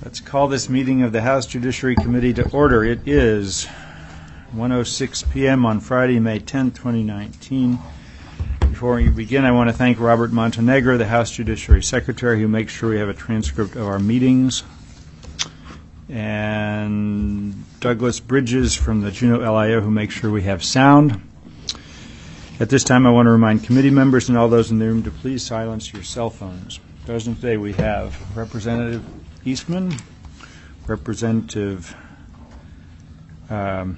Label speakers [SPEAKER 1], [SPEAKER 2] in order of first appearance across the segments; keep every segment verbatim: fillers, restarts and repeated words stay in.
[SPEAKER 1] Let's call this meeting of the House Judiciary Committee to order. It is one oh six p.m. on Friday, May tenth, twenty nineteen. Before we begin, I want to thank Robert Montenegro, the House Judiciary Secretary, who makes sure we have a transcript of our meetings, and Douglas Bridges from the Juneau L I O, who makes sure we have sound. At this time, I want to remind committee members and all those in the room to please silence your cell phones. Present today we have Representative Eastman, Representative um,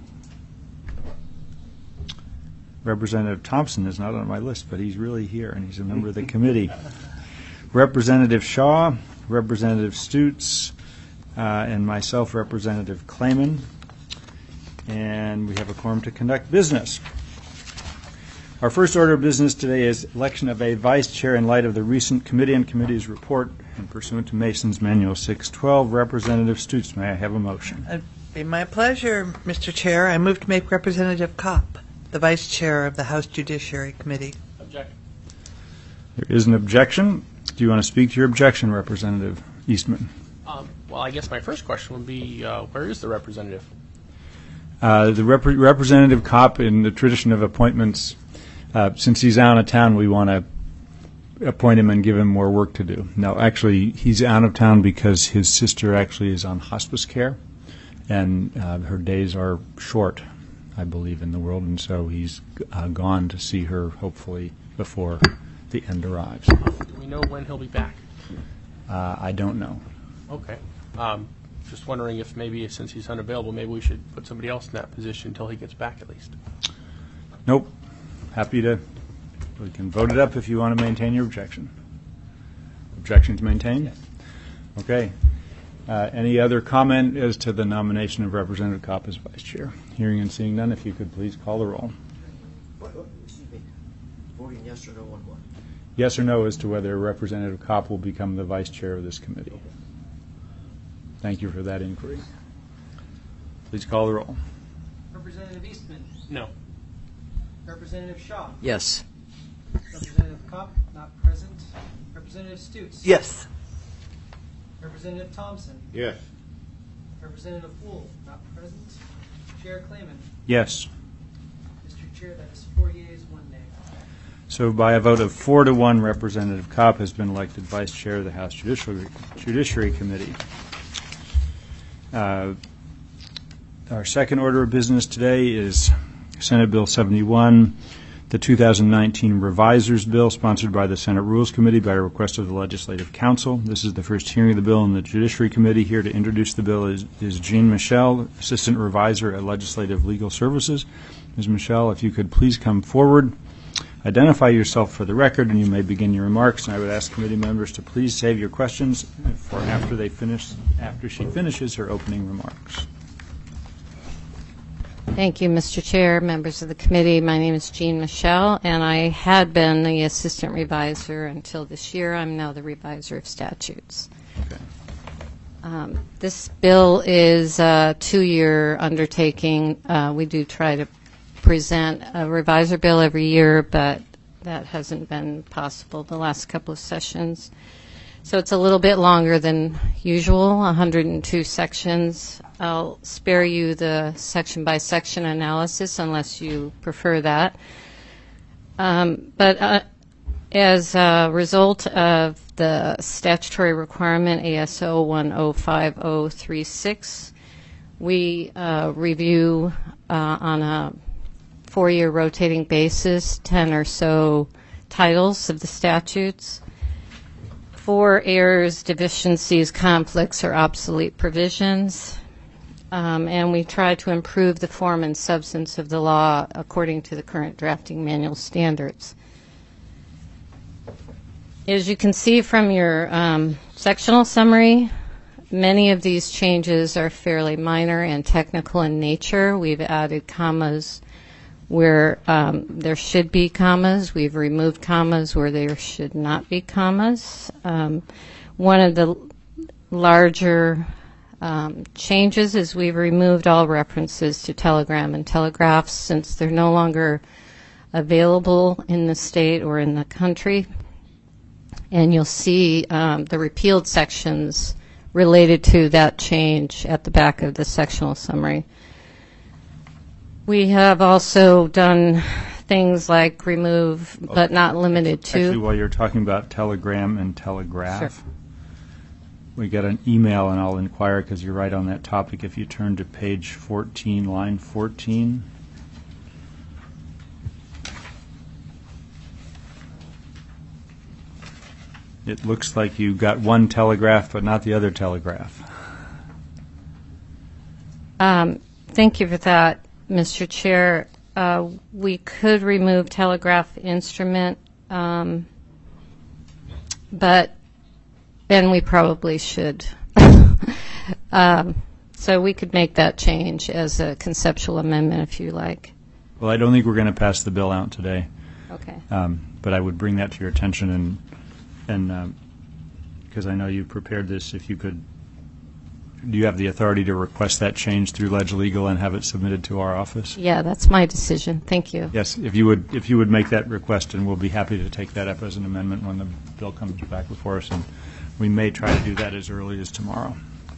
[SPEAKER 1] Representative Thompson is not on my list, but he's really here, and he's a member of the committee. Representative Shaw, Representative Stutz, uh, and myself, Representative Clayman. And we have a quorum to conduct business. Our first order of business today is election of a vice chair in light of the recent committee and committee's report and pursuant to Mason's Manual six twelve. Representative Stutz, may I have a motion?
[SPEAKER 2] It'd be my pleasure, Mister Chair. I move to make Representative Kopp the vice chair of the House Judiciary Committee.
[SPEAKER 3] Objection.
[SPEAKER 1] There is an objection. Do you want to speak to your objection, Representative Eastman?
[SPEAKER 3] Um, well, I guess my first question would be, uh, where is the representative?
[SPEAKER 1] Uh, the rep- Representative Kopp, in the tradition of appointments, Uh, since he's out of town, we want to appoint him and give him more work to do. Now, actually, he's out of town because his sister actually is on hospice care, and uh, her days are short, I believe, in the world, and so he's uh, gone to see her, hopefully, before the end arrives.
[SPEAKER 3] Do we know when he'll be back?
[SPEAKER 1] Uh, I don't know.
[SPEAKER 3] Okay. Um, just wondering if maybe, since he's unavailable, maybe we should put somebody else in that position until he gets back, at least.
[SPEAKER 1] Nope. Happy to, we can vote it up if you want to maintain your objection. Objection to maintain?
[SPEAKER 3] Yes.
[SPEAKER 1] Okay. Uh, any other comment as to the nomination of Representative Kopp as vice chair? Hearing and seeing none, if you could please call the roll.
[SPEAKER 4] Excuse me. Voting yes or no on what?
[SPEAKER 1] Yes or no as to whether Representative Kopp will become the vice chair of this committee. Thank you for that inquiry. Please call the roll.
[SPEAKER 5] Representative Eastman.
[SPEAKER 3] No.
[SPEAKER 5] Representative Shaw.
[SPEAKER 4] Yes.
[SPEAKER 5] Representative Kopp, not present. Representative Stutz.
[SPEAKER 2] Yes.
[SPEAKER 5] Representative Thompson.
[SPEAKER 4] Yes.
[SPEAKER 5] Representative Wool, not present. Chair Clayman.
[SPEAKER 1] Yes.
[SPEAKER 5] Mister Chair, that is four yeas, one nay.
[SPEAKER 1] So by a vote of four to one, Representative Kopp has been elected vice chair of the House Judiciary, Judiciary Committee. Uh, our second order of business today is Senate Bill seventy-one, the two thousand nineteen Revisers Bill, sponsored by the Senate Rules Committee by request of the Legislative Council. This is the first hearing of the bill in the Judiciary Committee. Here to introduce the bill is, is Jean Michel, Assistant Revisor at Legislative Legal Services. Miz Michel, if you could please come forward, identify yourself for the record, and you may begin your remarks. And I would ask committee members to please save your questions for after they finish, after she finishes her opening remarks.
[SPEAKER 6] Thank you, Mister Chair, members of the committee. My name is Jean Michel, and I had been the assistant revisor until this year. I'm now the revisor of statutes.
[SPEAKER 1] Okay.
[SPEAKER 6] Um, this bill is a two-year undertaking. Uh, we do try to present a revisor bill every year, but that hasn't been possible the last couple of sessions. So it's a little bit longer than usual, one hundred two sections. I'll spare you the section-by-section analysis unless you prefer that. Um, but uh, as a result of the statutory requirement A S O one oh five oh three six, we uh, review uh, on a four-year rotating basis ten or so titles of the statutes for errors, deficiencies, conflicts, or obsolete provisions. Um, and we try to improve the form and substance of the law according to the current drafting manual standards. As you can see from your um, sectional summary, many of these changes are fairly minor and technical in nature. We've added commas where um, there should be commas. We've removed commas where there should not be commas. Um, one of the larger um, changes is we've removed all references to telegram and telegraphs since they're no longer available in the state or in the country. And you'll see um, the repealed sections related to that change at the back of the sectional summary. We have also done things like remove, but not limited to.
[SPEAKER 1] Actually, while you're talking about telegram and telegraph,
[SPEAKER 6] Sure.
[SPEAKER 1] we got an email, and I'll inquire because you're right on that topic. If you turn to page fourteen, line fourteen. It looks like you got one telegraph, but not the other telegraph.
[SPEAKER 6] Um, thank you for that, Mister Chair. Uh, we could remove telegraph instrument, um, but, and we probably should. um, so we could make that change as a conceptual amendment if you like.
[SPEAKER 1] Well, I don't think we're going to pass the bill out today,
[SPEAKER 6] Okay.
[SPEAKER 1] um, but I would bring that to your attention, and and because I know you prepared this, if you could, do you have the authority to request that change through Ledge Legal and have it submitted to our office?
[SPEAKER 6] Yeah, that's my decision. Thank you.
[SPEAKER 1] Yes, if you would, if you would make that request, and we'll be happy to take that up as an amendment when the bill comes back before us, and we may try to do that as early as tomorrow.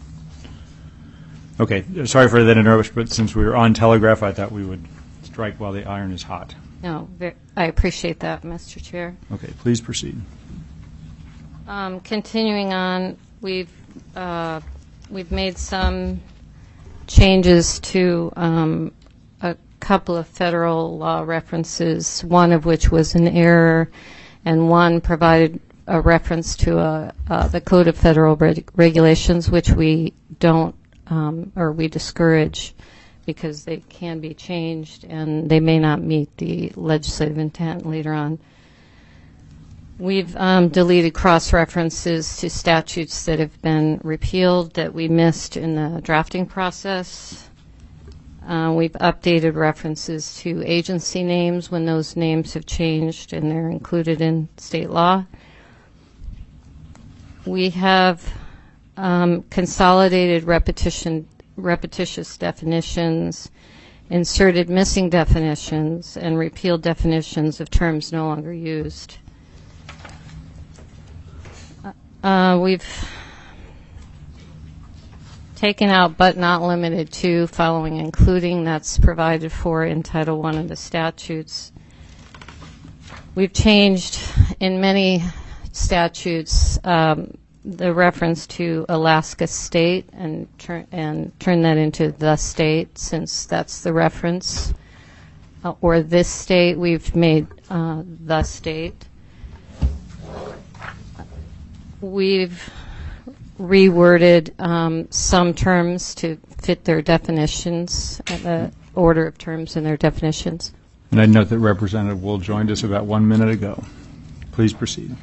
[SPEAKER 1] Okay, sorry for that interruption, but since we were on telegraph, I thought we would strike while the iron is hot.
[SPEAKER 6] No, ver- I appreciate that, Mister Chair.
[SPEAKER 1] Okay, please proceed.
[SPEAKER 6] Um, continuing on, we've uh, we've made some changes to um, a couple of federal law references, one of which was an error, and one provided a reference to a, uh, the Code of Federal Reg- Regulations, which we don't um, or we discourage because they can be changed and they may not meet the legislative intent later on. We've um, deleted cross-references to statutes that have been repealed that we missed in the drafting process. Uh, we've updated references to agency names when those names have changed and they're included in state law. We have um, consolidated repetition, repetitious definitions, inserted missing definitions, and repealed definitions of terms no longer used. Uh, we've taken out but not limited to following including. That's provided for in Title One of the statutes. We've changed in many statutes um, the reference to Alaska State and, tur- and turn that into the state, since that's the reference. Uh, or this state, we've made uh, the state. We've reworded um, some terms to fit their definitions, uh, the order of terms in their definitions.
[SPEAKER 1] And I note that Representative Wool joined us about one minute ago. Please proceed.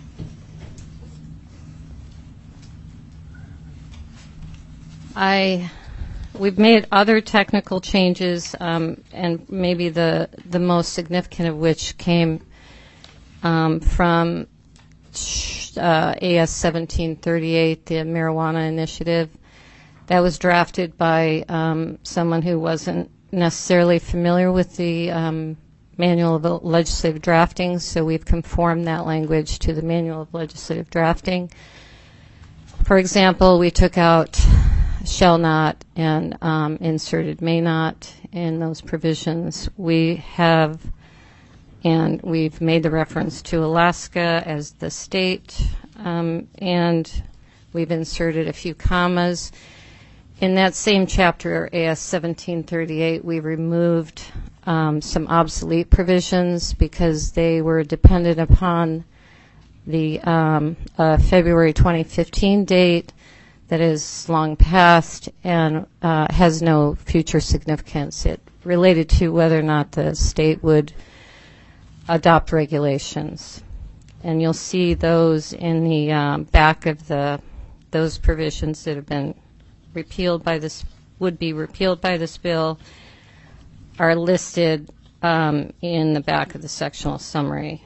[SPEAKER 6] I, we've made other technical changes, um, and maybe the the most significant of which came um, from uh, A S seventeen thirty-eight, the Marijuana Initiative. That was drafted by um, someone who wasn't necessarily familiar with the um, Manual of Legislative Drafting, so we've conformed that language to the Manual of Legislative Drafting. For example, we took out shall not and um, inserted may not in those provisions. We have, and we've made the reference to Alaska as the state, um, and we've inserted a few commas. In that same chapter, A S seventeen thirty-eight, we removed um, some obsolete provisions because they were dependent upon the um, uh, February twenty fifteen date that is long past and uh, has no future significance. It related to whether or not the state would adopt regulations. And you'll see those in the um, back of the those provisions that have been repealed by this, would be repealed by this bill, are listed um, in the back of the sectional summary.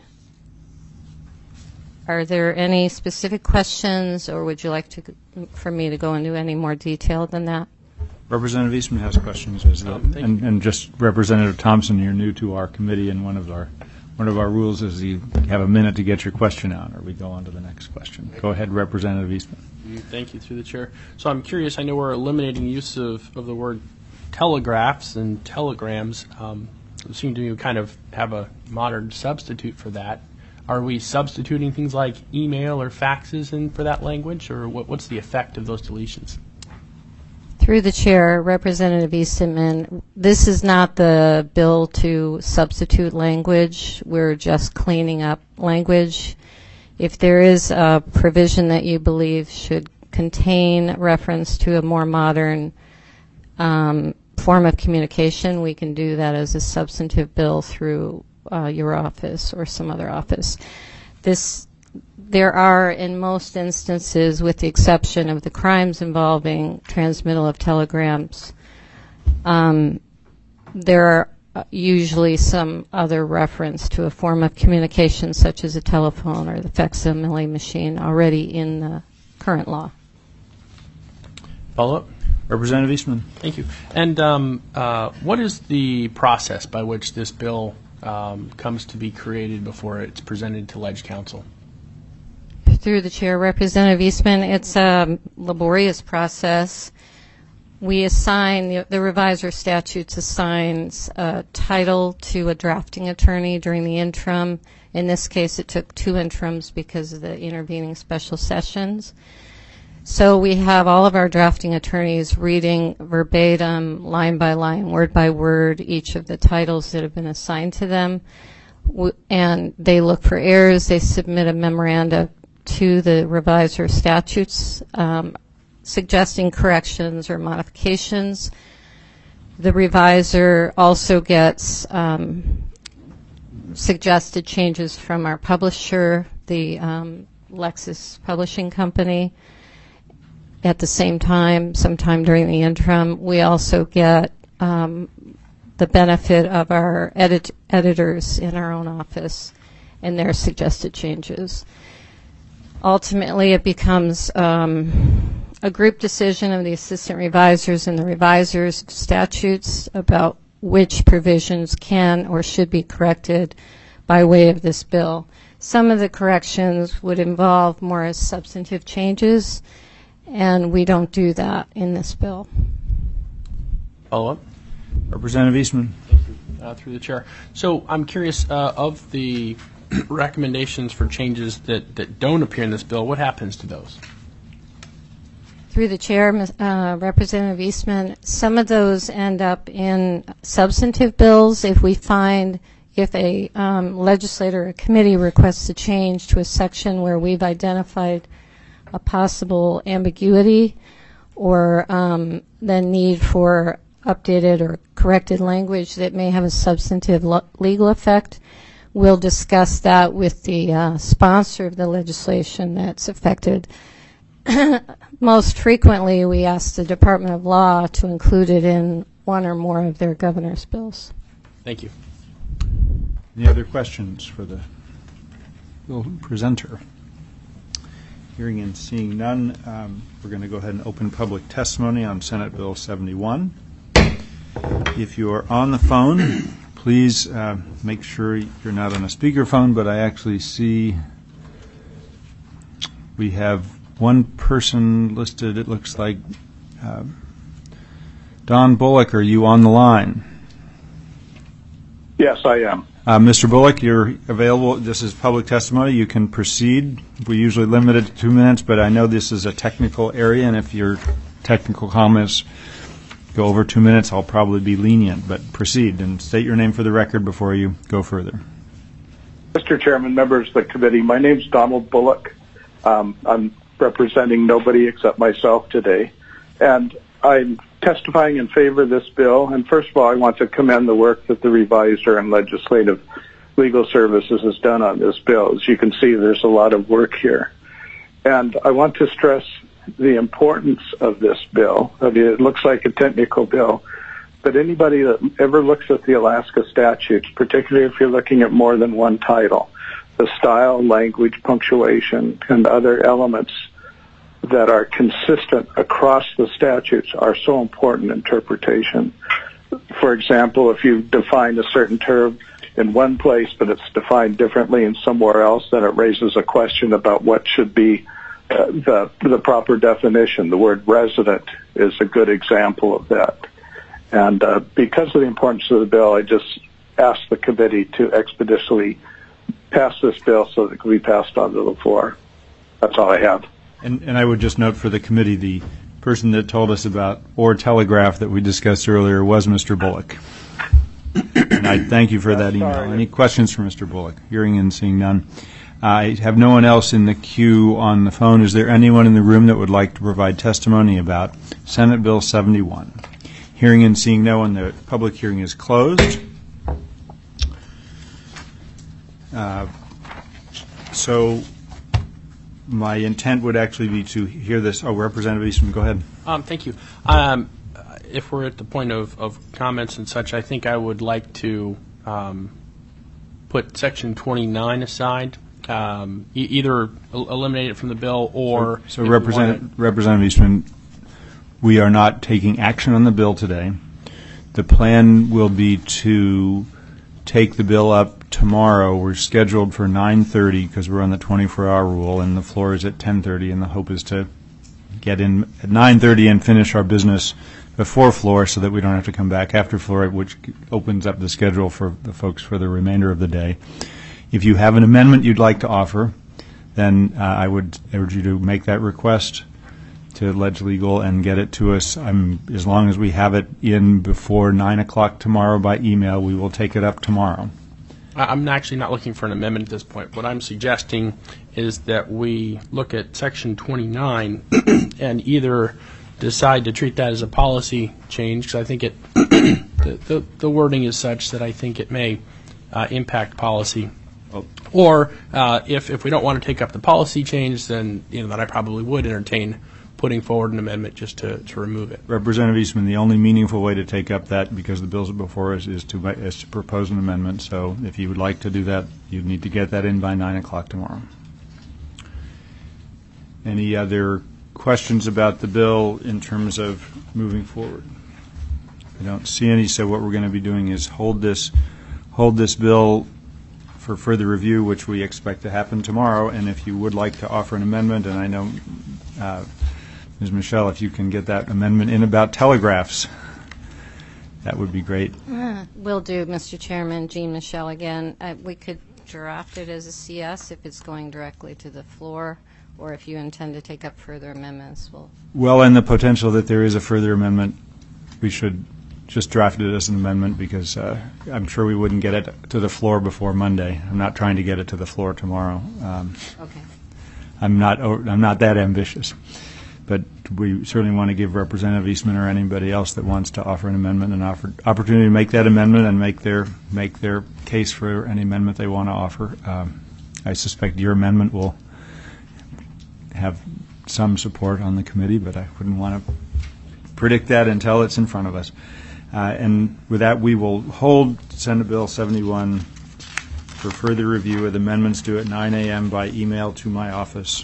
[SPEAKER 6] Are there any specific questions, or would you like to, for me to go into any more detail than that?
[SPEAKER 1] Representative Eastman has questions. As the,
[SPEAKER 3] Um, thank
[SPEAKER 1] and, and just Representative Thompson, you're new to our committee and one of our One of our rules is you have a minute to get your question out, or we go on to the next question. Go ahead, Representative Eastman.
[SPEAKER 3] Thank you, through the chair. So I'm curious, I know we're eliminating use of, of the word telegraphs and telegrams. Um, it seemed to me we kind of have a modern substitute for that. Are we substituting things like email or faxes in for that language, or what, what's the effect of those deletions?
[SPEAKER 6] Through the chair, Representative Eastman, this is not the bill to substitute language. We're just cleaning up language. If there is a provision that you believe should contain reference to a more modern um, form of communication, we can do that as a substantive bill through uh, your office or some other office. This, there are, in most instances, with the exception of the crimes involving transmittal of telegrams, um, there are usually some other reference to a form of communication such as a telephone or the facsimile machine already in the current law.
[SPEAKER 3] Follow-up?
[SPEAKER 1] Representative Eastman.
[SPEAKER 3] Thank you. And um, uh, what is the process by which this bill um, comes to be created before it's presented to Ledge Council?
[SPEAKER 6] Through the chair, Representative Eastman, it's a laborious process. We assign, the, the revisor statutes assigns a title to a drafting attorney during the interim. In this case, it took two interims because of the intervening special sessions. So we have all of our drafting attorneys reading verbatim, line by line, word by word, each of the titles that have been assigned to them. W- and they look for errors. They submit a memoranda to the revisor statutes, um, suggesting corrections or modifications. The revisor also gets um, suggested changes from our publisher, the um, Lexis Publishing Company. At the same time, sometime during the interim, we also get um, the benefit of our edit- editors in our own office and their suggested changes. Ultimately, it becomes um, a group decision of the assistant revisors and the revisors' statutes about which provisions can or should be corrected by way of this bill. Some of the corrections would involve more substantive changes, and we don't do that in this bill.
[SPEAKER 3] Follow-up?
[SPEAKER 1] Representative Eastman.
[SPEAKER 3] Thank you. Uh, through the chair. So I'm curious, uh, of the recommendations for changes that, that don't appear in this bill, what happens to those?
[SPEAKER 6] Through the chair, uh, Representative Eastman, some of those end up in substantive bills if we find, if a um, legislator or committee requests a change to a section where we've identified a possible ambiguity or um, the need for updated or corrected language that may have a substantive lo- legal effect. We'll discuss that with the uh, sponsor of the legislation that's affected. Most frequently, we ask the Department of Law to include it in one or more of their governor's bills.
[SPEAKER 3] Thank you.
[SPEAKER 1] Any other questions for the bill presenter? Hearing and seeing none, um, we're going to go ahead and open public testimony on Senate Bill seventy-one. If you are on the phone, please uh, make sure you're not on a speakerphone, but I actually see we have one person listed. It looks like uh, Don Bullock. Are you on the line?
[SPEAKER 7] Yes, I am.
[SPEAKER 1] Uh, Mister Bullock, you're available. This is public testimony. You can proceed. We usually limit it to two minutes, but I know this is a technical area, and if your technical comments go over two minutes, I'll probably be lenient. But proceed and state your name for the record before you go further.
[SPEAKER 7] Mister Chairman, members of the committee, my name's Donald Bullock. Um, I'm representing nobody except myself today, and I'm testifying in favor of this bill. And first of all, I want to commend the work that the reviser and legislative legal services has done on this bill. As you can see, there's a lot of work here. And I want to stress the importance of this bill. I mean, it looks like a technical bill, but anybody that ever looks at the Alaska statutes, particularly if you're looking at more than one title, the style, language, punctuation, and other elements that are consistent across the statutes are so important in interpretation. For example, if you define a certain term in one place, but it's defined differently in somewhere else, then it raises a question about what should be uh, the the proper definition. The word resident is a good example of that. And uh, because of the importance of the bill, I just asked the committee to expeditiously pass this bill so that it can be passed on to the floor. That's all I have.
[SPEAKER 1] And, and I would just note for the committee, the person that told us about or telegraph that we discussed earlier was Mister Bullock. And I thank you for that email.
[SPEAKER 7] Sorry.
[SPEAKER 1] Any questions for Mister Bullock? Hearing and seeing none. I have no one else in the queue on the phone. Is there anyone in the room that would like to provide testimony about Senate Bill seventy-one? Hearing and seeing no one, the public hearing is closed. Uh, so my intent would actually be to hear this. Oh, Representative Eastman, go ahead.
[SPEAKER 3] Um, thank you. Um, if we're at the point of, of comments and such, I think I would like to um, put Section twenty-nine aside, um, e- either el- eliminate it from the bill or...
[SPEAKER 1] So, so
[SPEAKER 3] if we
[SPEAKER 1] Representative,
[SPEAKER 3] wanna-
[SPEAKER 1] Representative Eastman, we are not taking action on the bill today. The plan will be to take the bill up tomorrow. We're scheduled for nine thirty because we're on the twenty-four hour rule, and the floor is at ten thirty, and the hope is to get in at nine thirty and finish our business before floor so that we don't have to come back after floor, which opens up the schedule for the folks for the remainder of the day. If you have an amendment you'd like to offer, then uh, I would urge you to make that request to Ledge Legal and get it to us. I'm, as long as we have it in before nine o'clock tomorrow by email, we will take it up tomorrow.
[SPEAKER 3] I- I'm actually not looking for an amendment at this point. What I'm suggesting is that we look at Section twenty-nine and either decide to treat that as a policy change, because I think it the, the, the wording is such that I think it may uh, impact policy.
[SPEAKER 1] Oh.
[SPEAKER 3] Or uh, if, if we don't want to take up the policy change, then you know that I probably would entertain putting forward an amendment just to, to remove it.
[SPEAKER 1] Representative Eastman, the only meaningful way to take up that, because the bills are before us, is to is to propose an amendment. So if you would like to do that, you'd need to get that in by nine o'clock tomorrow. Any other questions about the bill in terms of moving forward? I don't see any. So what we're going to be doing is hold this hold this bill for further review, which we expect to happen tomorrow. And if you would like to offer an amendment, and I know uh, Miz Michelle, if you can get that amendment in about telegraphs, that would be great.
[SPEAKER 6] Uh, Will do, Mister Chairman. Jean Michelle again. Uh, we could draft it as a C S if it's going directly to the floor, or if you intend to take up further amendments. We'll
[SPEAKER 1] Well, and the potential that there is a further amendment, we should just draft it as an amendment, because uh, I'm sure we wouldn't get it to the floor before Monday. I'm not trying to get it to the floor tomorrow. Um,
[SPEAKER 6] okay.
[SPEAKER 1] I'm not I'm not that ambitious. But we certainly want to give Representative Eastman or anybody else that wants to offer an amendment an offer, opportunity to make that amendment and make their make their case for any amendment they want to offer. Um, I suspect your amendment will have some support on the committee, but I wouldn't want to predict that until it's in front of us. Uh, and with that, we will hold Senate Bill seventy-one for further review with amendments due at nine a.m. by email to my office.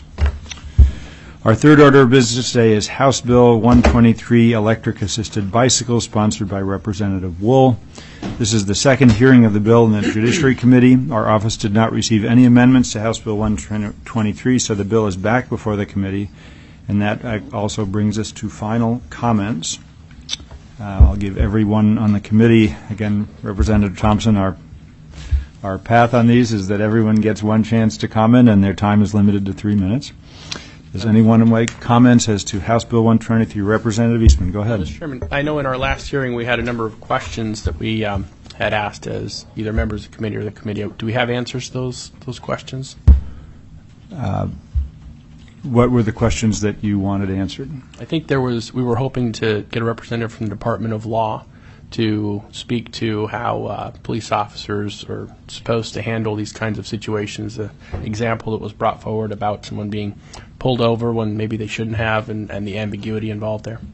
[SPEAKER 1] Our third order of business today is House Bill one twenty-three, Electric-Assisted Bicycles, sponsored by Representative Wool. This is the second hearing of the bill in the Judiciary Committee. Our office did not receive any amendments to House Bill one twenty-three, so the bill is back before the committee. And that also brings us to final comments. Uh, I'll give everyone on the committee, again, Representative Thompson, our our path on these is that everyone gets one chance to comment, and their time is limited to three minutes. Does anyone make comments as to House Bill one twenty-three? Representative Eastman, go ahead.
[SPEAKER 3] Mister Chairman, I know in our last hearing we had a number of questions that we um, had asked as either members of the committee or the committee. Do we have answers to those those questions?
[SPEAKER 1] Uh, what were the questions that you wanted answered?
[SPEAKER 3] I think there was. We were hoping to get a representative from the Department of Law to speak to how uh, police officers are supposed to handle these kinds of situations. An example that was brought forward about someone being pulled over when maybe they shouldn't have, and, and the ambiguity involved there.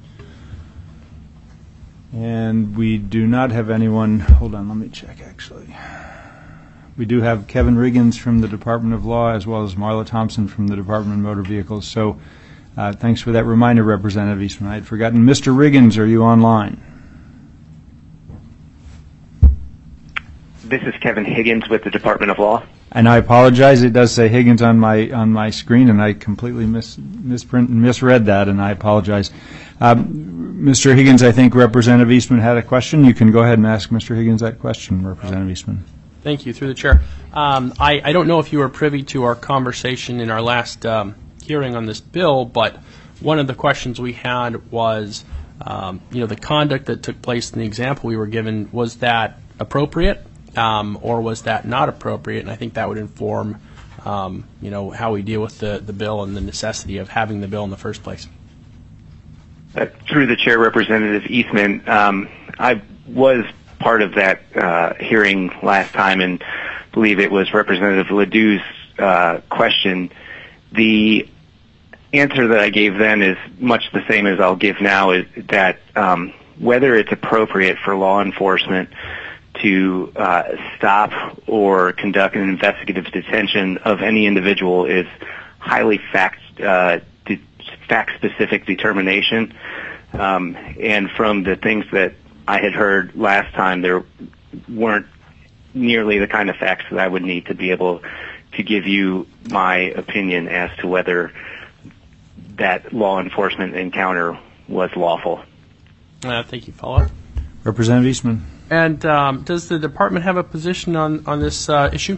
[SPEAKER 1] And we do not have anyone, hold on, let me check actually. We do have Kevin Riggins from the Department of Law, as well as Marla Thompson from the Department of Motor Vehicles. So uh, thanks for that reminder, Representative Eastman. I had forgotten. Mister Riggins, are you online?
[SPEAKER 8] This is Kevin Higgins with the Department of Law.
[SPEAKER 1] And I apologize. It does say Higgins on my on my screen, and I completely mis, misprint misread that, and I apologize. Um, Mister Higgins, I think Representative Eastman had a question. You can go ahead and ask Mister Higgins that question, Representative Eastman.
[SPEAKER 3] Thank you. Through the chair. Um, I, I don't know if you were privy to our conversation in our last um, hearing on this bill, but one of the questions we had was, um, you know, the conduct that took place in the example we were given, was that appropriate um, or was that not appropriate? And I think that would inform, um, you know, how we deal with the, the bill and the necessity of having the bill in the first place.
[SPEAKER 8] Uh, through the chair, Representative Eastman, um, I was part of that uh, hearing last time, and believe it was Representative Ledoux's uh, question. The answer that I gave then is much the same as I'll give now, is that um, whether it's appropriate for law enforcement to uh, stop or conduct an investigative detention of any individual is highly fact uh, de- fact-specific determination. Um, and from the things that I had heard last time, there weren't nearly the kind of facts that I would need to be able to give you my opinion as to whether that law enforcement encounter was lawful.
[SPEAKER 3] Uh, thank you. Follow up.
[SPEAKER 1] Representative Eastman.
[SPEAKER 3] And um, does the department have a position on, on this uh, issue?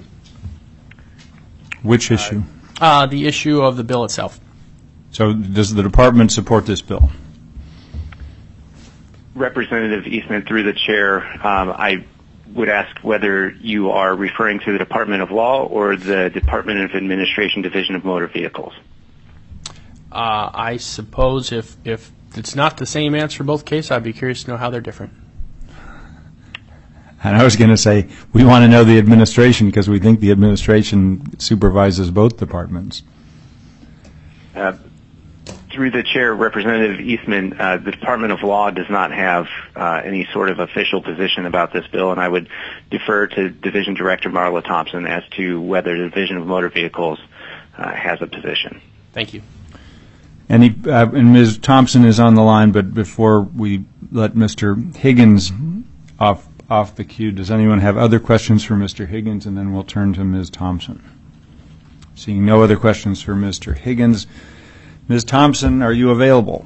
[SPEAKER 1] Which issue?
[SPEAKER 3] Uh, the issue of the bill itself.
[SPEAKER 1] So does the department support this bill?
[SPEAKER 8] Representative Eastman, through the chair, um, I would ask whether you are referring to the Department of Law or the Department of Administration Division of Motor Vehicles.
[SPEAKER 3] Uh, I suppose if, if it's not the same answer in both cases, I'd be curious to know how they're different.
[SPEAKER 1] And I was going to say, we want to know the administration because we think the administration supervises both departments.
[SPEAKER 8] Uh, through the chair, Representative Eastman, uh, the Department of Law does not have uh, any sort of official position about this bill, and I would defer to Division Director Marla Thompson as to whether the Division of Motor Vehicles uh, has a position.
[SPEAKER 3] Thank you.
[SPEAKER 1] Any, uh, and Miz Thompson is on the line, but before we let Mister Higgins off off the queue, does anyone have other questions for Mister Higgins? And then we'll turn to Miz Thompson. Seeing no other questions for Mister Higgins, Miz Thompson, are you available?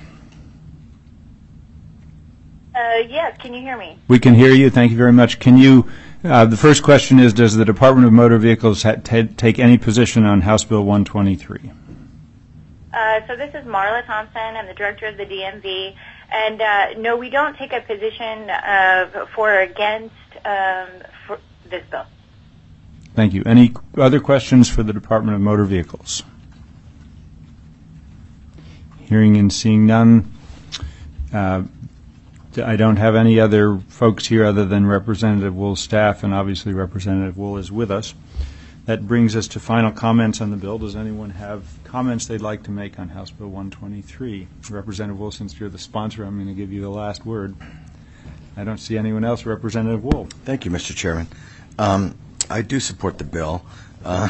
[SPEAKER 9] Uh, yes, can you hear me?
[SPEAKER 1] We can hear you. Thank you very much. Can you, uh, the first question is, does the Department of Motor Vehicles ha- t- take any position on House Bill one twenty-three?
[SPEAKER 9] Uh, so this is Marla Thompson. I'm the director of the D M V. And uh, no, we don't take a position uh, for or against um, for this bill.
[SPEAKER 1] Thank you. Any other questions for the Department of Motor Vehicles? Hearing and seeing none. Uh, I don't have any other folks here other than Representative Wool's staff, and obviously Representative Wool is with us. That brings us to final comments on the bill. Does anyone have comments they'd like to make on House Bill one twenty-three? Representative Wool, since you're the sponsor, I'm going to give you the last word. I don't see anyone else. Representative Wool.
[SPEAKER 10] Thank you, Mister Chairman. Um, I do support the bill. Uh,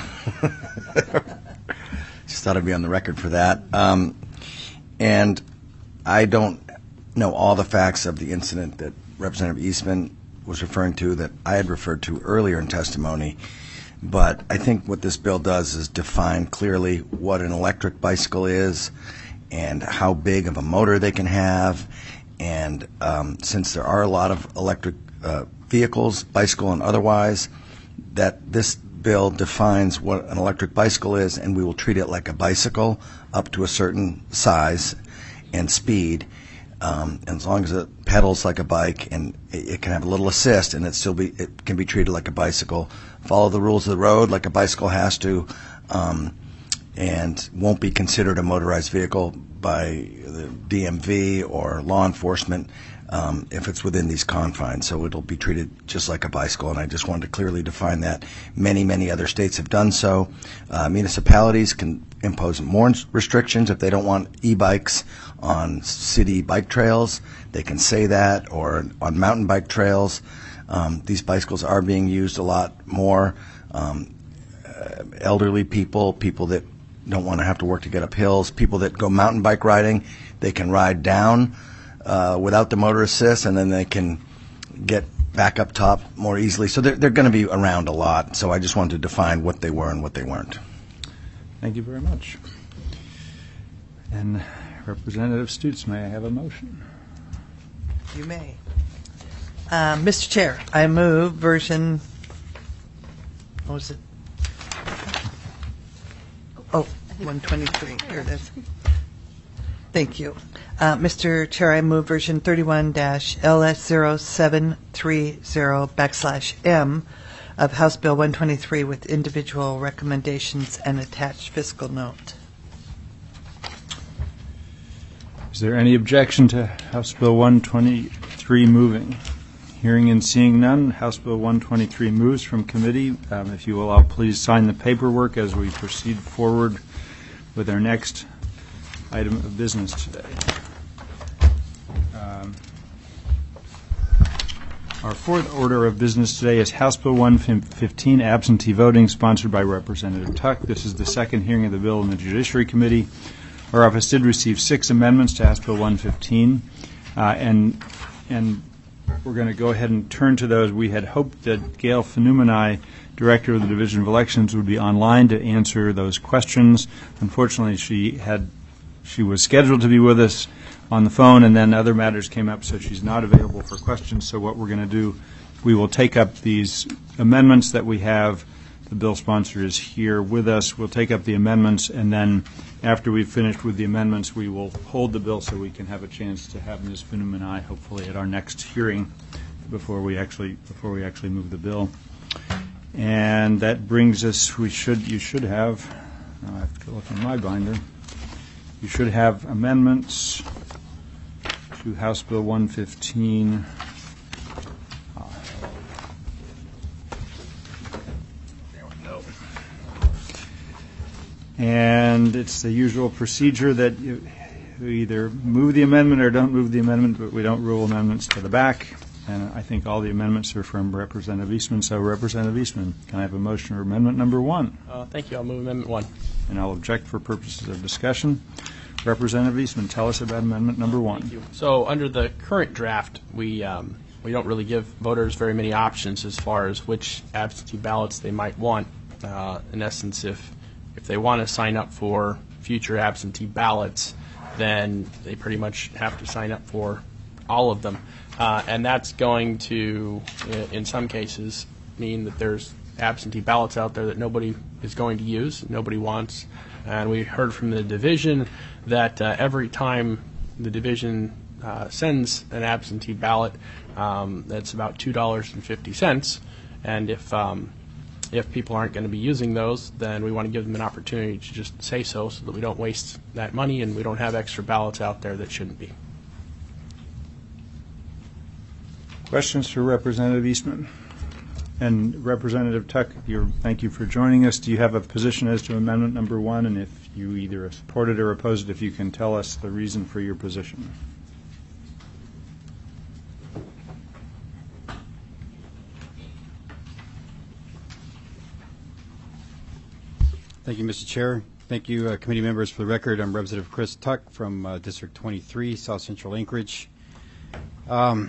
[SPEAKER 10] just thought I'd be on the record for that. Um, and I don't know all the facts of the incident that Representative Eastman was referring to that I had referred to earlier in testimony. But I think what this bill does is define clearly what an electric bicycle is and how big of a motor they can have. And um, since there are a lot of electric uh, vehicles, bicycle and otherwise, that this bill defines what an electric bicycle is, and we will treat it like a bicycle up to a certain size and speed. Um, and as long as it pedals like a bike and it, it can have a little assist and it still be it can be treated like a bicycle, follow the rules of the road like a bicycle has to, um, and won't be considered a motorized vehicle by the D M V or law enforcement um, if it's within these confines. So it'll be treated just like a bicycle, and I just wanted to clearly define that. Many, many other states have done so. Uh, municipalities can impose more restrictions if they don't want e-bikes on city bike trails. They can say that, or on mountain bike trails. Um, these bicycles are being used a lot more. Um, uh, elderly people, people that don't want to have to work to get up hills, people that go mountain bike riding, they can ride down uh, without the motor assist, and then they can get back up top more easily. So they're, they're going to be around a lot. So I just wanted to define what they were and what they weren't.
[SPEAKER 1] Thank you very much. And Representative Stutes, may I have a motion?
[SPEAKER 2] You may. Uh, Mister Chair, I move version, what was it? Oh, one twenty-three. Here it is. Thank you. Uh, Mister Chair, I move version thirty-one dash L S zero seven three zero backslash M of House Bill one twenty-three with individual recommendations and attached fiscal note.
[SPEAKER 1] Is there any objection to House Bill one twenty-three moving? Hearing and seeing none, House Bill one twenty-three moves from committee. Um, if you will all please sign the paperwork as we proceed forward with our next item of business today. Um, our fourth order of business today is House Bill one fifteen, absentee voting, sponsored by Representative Tuck. This is the second hearing of the bill in the Judiciary Committee. Our office did receive six amendments to House Bill one fifteen, uh, and and we're going to go ahead and turn to those. We had hoped that Gail Phenomeni, Director of the Division of Elections, would be online to answer those questions. Unfortunately, she had she was scheduled to be with us on the phone, and then other matters came up, so she's not available for questions. So what we're going to do, we will take up these amendments that we have. The bill sponsor is here with us. We'll take up the amendments, and then after we've finished with the amendments, we will hold the bill so we can have a chance to have Miz Phenomeni hopefully at our next hearing before we actually before we actually move the bill. And that brings us. We should you should have. I have to look in my binder. You should have amendments to House Bill one fifteen. And it's the usual procedure that you, you either move the amendment or don't move the amendment, but we don't rule amendments to the back. And I think all the amendments are from Representative Eastman. So, Representative Eastman, can I have a motion for amendment number one?
[SPEAKER 3] Uh, thank you. I'll move amendment one.
[SPEAKER 1] And I'll object for purposes of discussion. Representative Eastman, tell us about amendment number one.
[SPEAKER 3] Thank you. So, under the current draft, we um, we don't really give voters very many options as far as which absentee ballots they might want. Uh, in essence, if If they want to sign up for future absentee ballots, then they pretty much have to sign up for all of them. Uh, and that's going to, in some cases, mean that there's absentee ballots out there that nobody is going to use, nobody wants. And we heard from the division that uh, every time the division uh, sends an absentee ballot, um, that's about two dollars and fifty cents. And if um, If people aren't going to be using those, then we want to give them an opportunity to just say so so that we don't waste that money and we don't have extra ballots out there that shouldn't be.
[SPEAKER 1] Questions for Representative Eastman? And Representative Tuck, you're, thank you for joining us. Do you have a position as to amendment number one? And if you either support it or oppose it, if you can tell us the reason for your position.
[SPEAKER 11] Thank you, Mister Chair. Thank you, uh, committee members. For the record, I'm Representative Chris Tuck from uh, District twenty-three, South Central Anchorage. Um,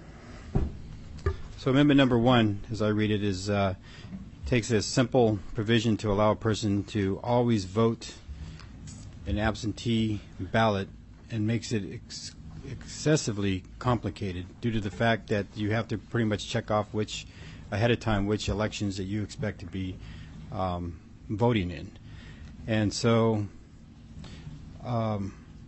[SPEAKER 11] so amendment number one, as I read it, is uh, takes a simple provision to allow a person to always vote an absentee ballot and makes it ex excessively complicated due to the fact that you have to pretty much check off which, ahead of time, which elections that you expect to be um, voting in. And so um,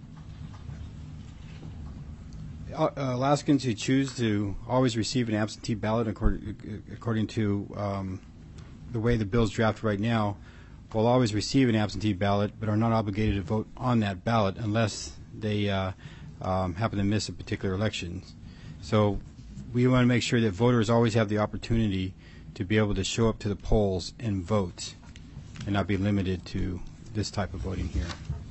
[SPEAKER 11] Alaskans who choose to always receive an absentee ballot according, according to um, the way the bill's drafted right now will always receive an absentee ballot but are not obligated to vote on that ballot unless they uh, um, happen to miss a particular election. So we want to make sure that voters always have the opportunity to be able to show up to the polls and vote and not be limited to this type of voting here.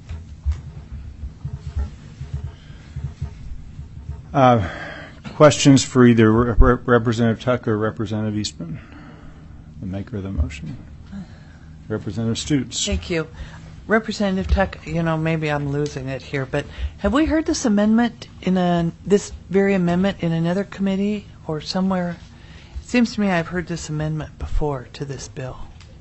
[SPEAKER 1] Uh, questions for either Re Representative Tuck or Representative Eastman, the maker of the motion? Representative Stutes.
[SPEAKER 2] Thank you. Representative Tuck, you know, maybe I'm losing it here, but have we heard this amendment in a, this very amendment in another committee or somewhere? Seems to me I've heard this amendment before to this bill.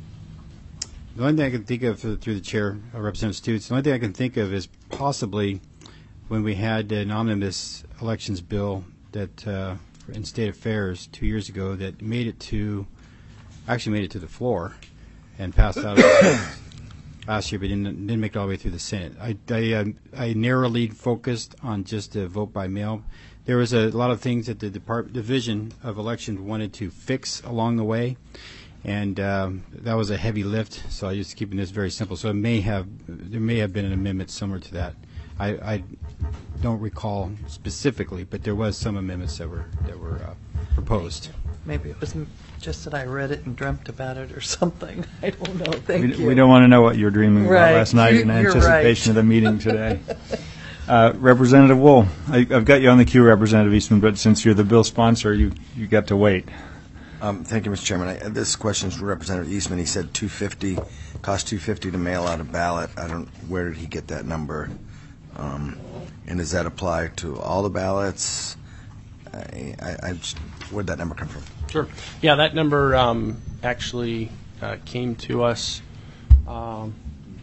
[SPEAKER 11] The only thing I can think of, through through the chair, uh, Representative Stutes, the only thing I can think of is possibly when we had an omnibus elections bill that uh, in state affairs two years ago that made it to, actually made it to the floor and passed out of the House last year, but didn't, didn't make it all the way through the Senate. I, I, um, I narrowly focused on just a vote by mail. There was a lot of things that the Depart- Division of Elections wanted to fix along the way, and um, that was a heavy lift, so I'm just keeping this very simple. So it may have, there may have been an amendment similar to that. I, I don't recall specifically, but there was some amendments that were that were uh, proposed.
[SPEAKER 2] Maybe it was m- just that I read it and dreamt about it or something. I don't know. Thank
[SPEAKER 1] We,
[SPEAKER 2] you.
[SPEAKER 1] we don't want to know what you were dreaming
[SPEAKER 2] Right.
[SPEAKER 1] about last night in
[SPEAKER 2] You- you're
[SPEAKER 1] anticipation
[SPEAKER 2] right.
[SPEAKER 1] of the meeting today. Uh, Representative Wool, I, I've got you on the queue, Representative Eastman, but since you're the bill sponsor, you you got to wait.
[SPEAKER 10] Um, thank you, Mister Chairman. I, this question is for Representative Eastman. He said two fifty, cost two fifty to mail out a ballot. I don't. Where did he get that number? Um, and does that apply to all the ballots? I, I, I just, where'd that number come from?
[SPEAKER 3] Sure. Yeah, that number um, actually uh, came to us. Um,